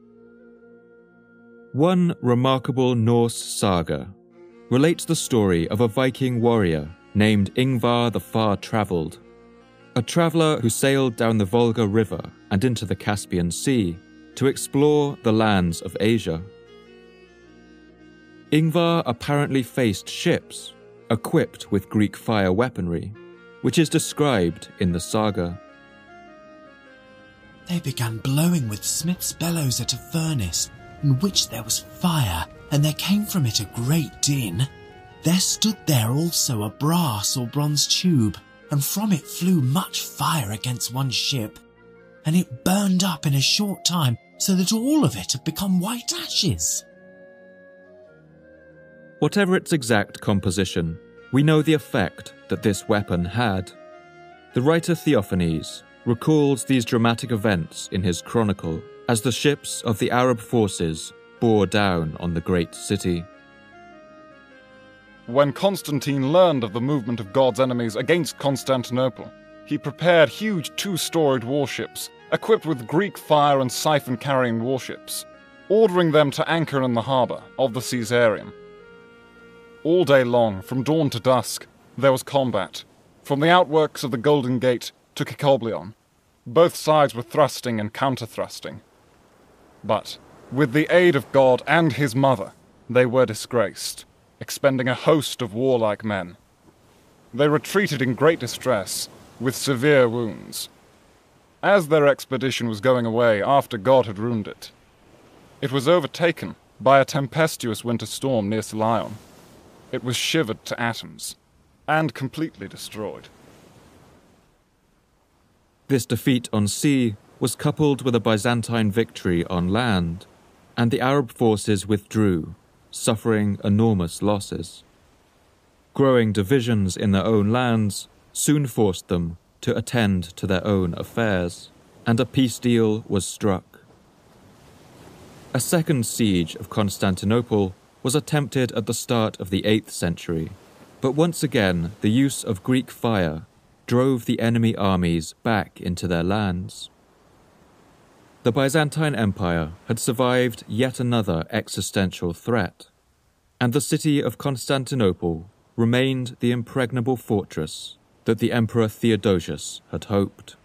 One remarkable Norse saga relates the story of a Viking warrior named Ingvar the Far-Travelled, a traveller who sailed down the Volga River and into the Caspian Sea to explore the lands of Asia. Ingvar apparently faced ships equipped with Greek fire weaponry, which is described in the saga. They began blowing with smith's bellows at a furnace, in which there was fire, and there came from it a great din. There stood there also a brass or bronze tube, and from it flew much fire against one ship, and it burned up in a short time, so that all of it had become white ashes. Whatever its exact composition, we know the effect that this weapon had. The writer Theophanes recalls these dramatic events in his chronicle as the ships of the Arab forces bore down on the great city. When Constantine learned of the movement of God's enemies against Constantinople, he prepared huge two-storied warships, equipped with Greek fire and siphon-carrying warships, ordering them to anchor in the harbour of the Caesareum. All day long, from dawn to dusk, there was combat, from the outworks of the Golden Gate to Cacoblion. Both sides were thrusting and counter-thrusting. But, with the aid of God and his mother, they were disgraced, expending a host of warlike men. They retreated in great distress, with severe wounds. As their expedition was going away after God had ruined it, it was overtaken by a tempestuous winter storm near Selion. It was shivered to atoms, and completely destroyed. This defeat on sea was coupled with a Byzantine victory on land, and the Arab forces withdrew, suffering enormous losses. Growing divisions in their own lands soon forced them to attend to their own affairs, and a peace deal was struck. A second siege of Constantinople was attempted at the start of the 8th century, but once again the use of Greek fire drove the enemy armies back into their lands. The Byzantine Empire had survived yet another existential threat, and the city of Constantinople remained the impregnable fortress that the Emperor Theodosius had hoped.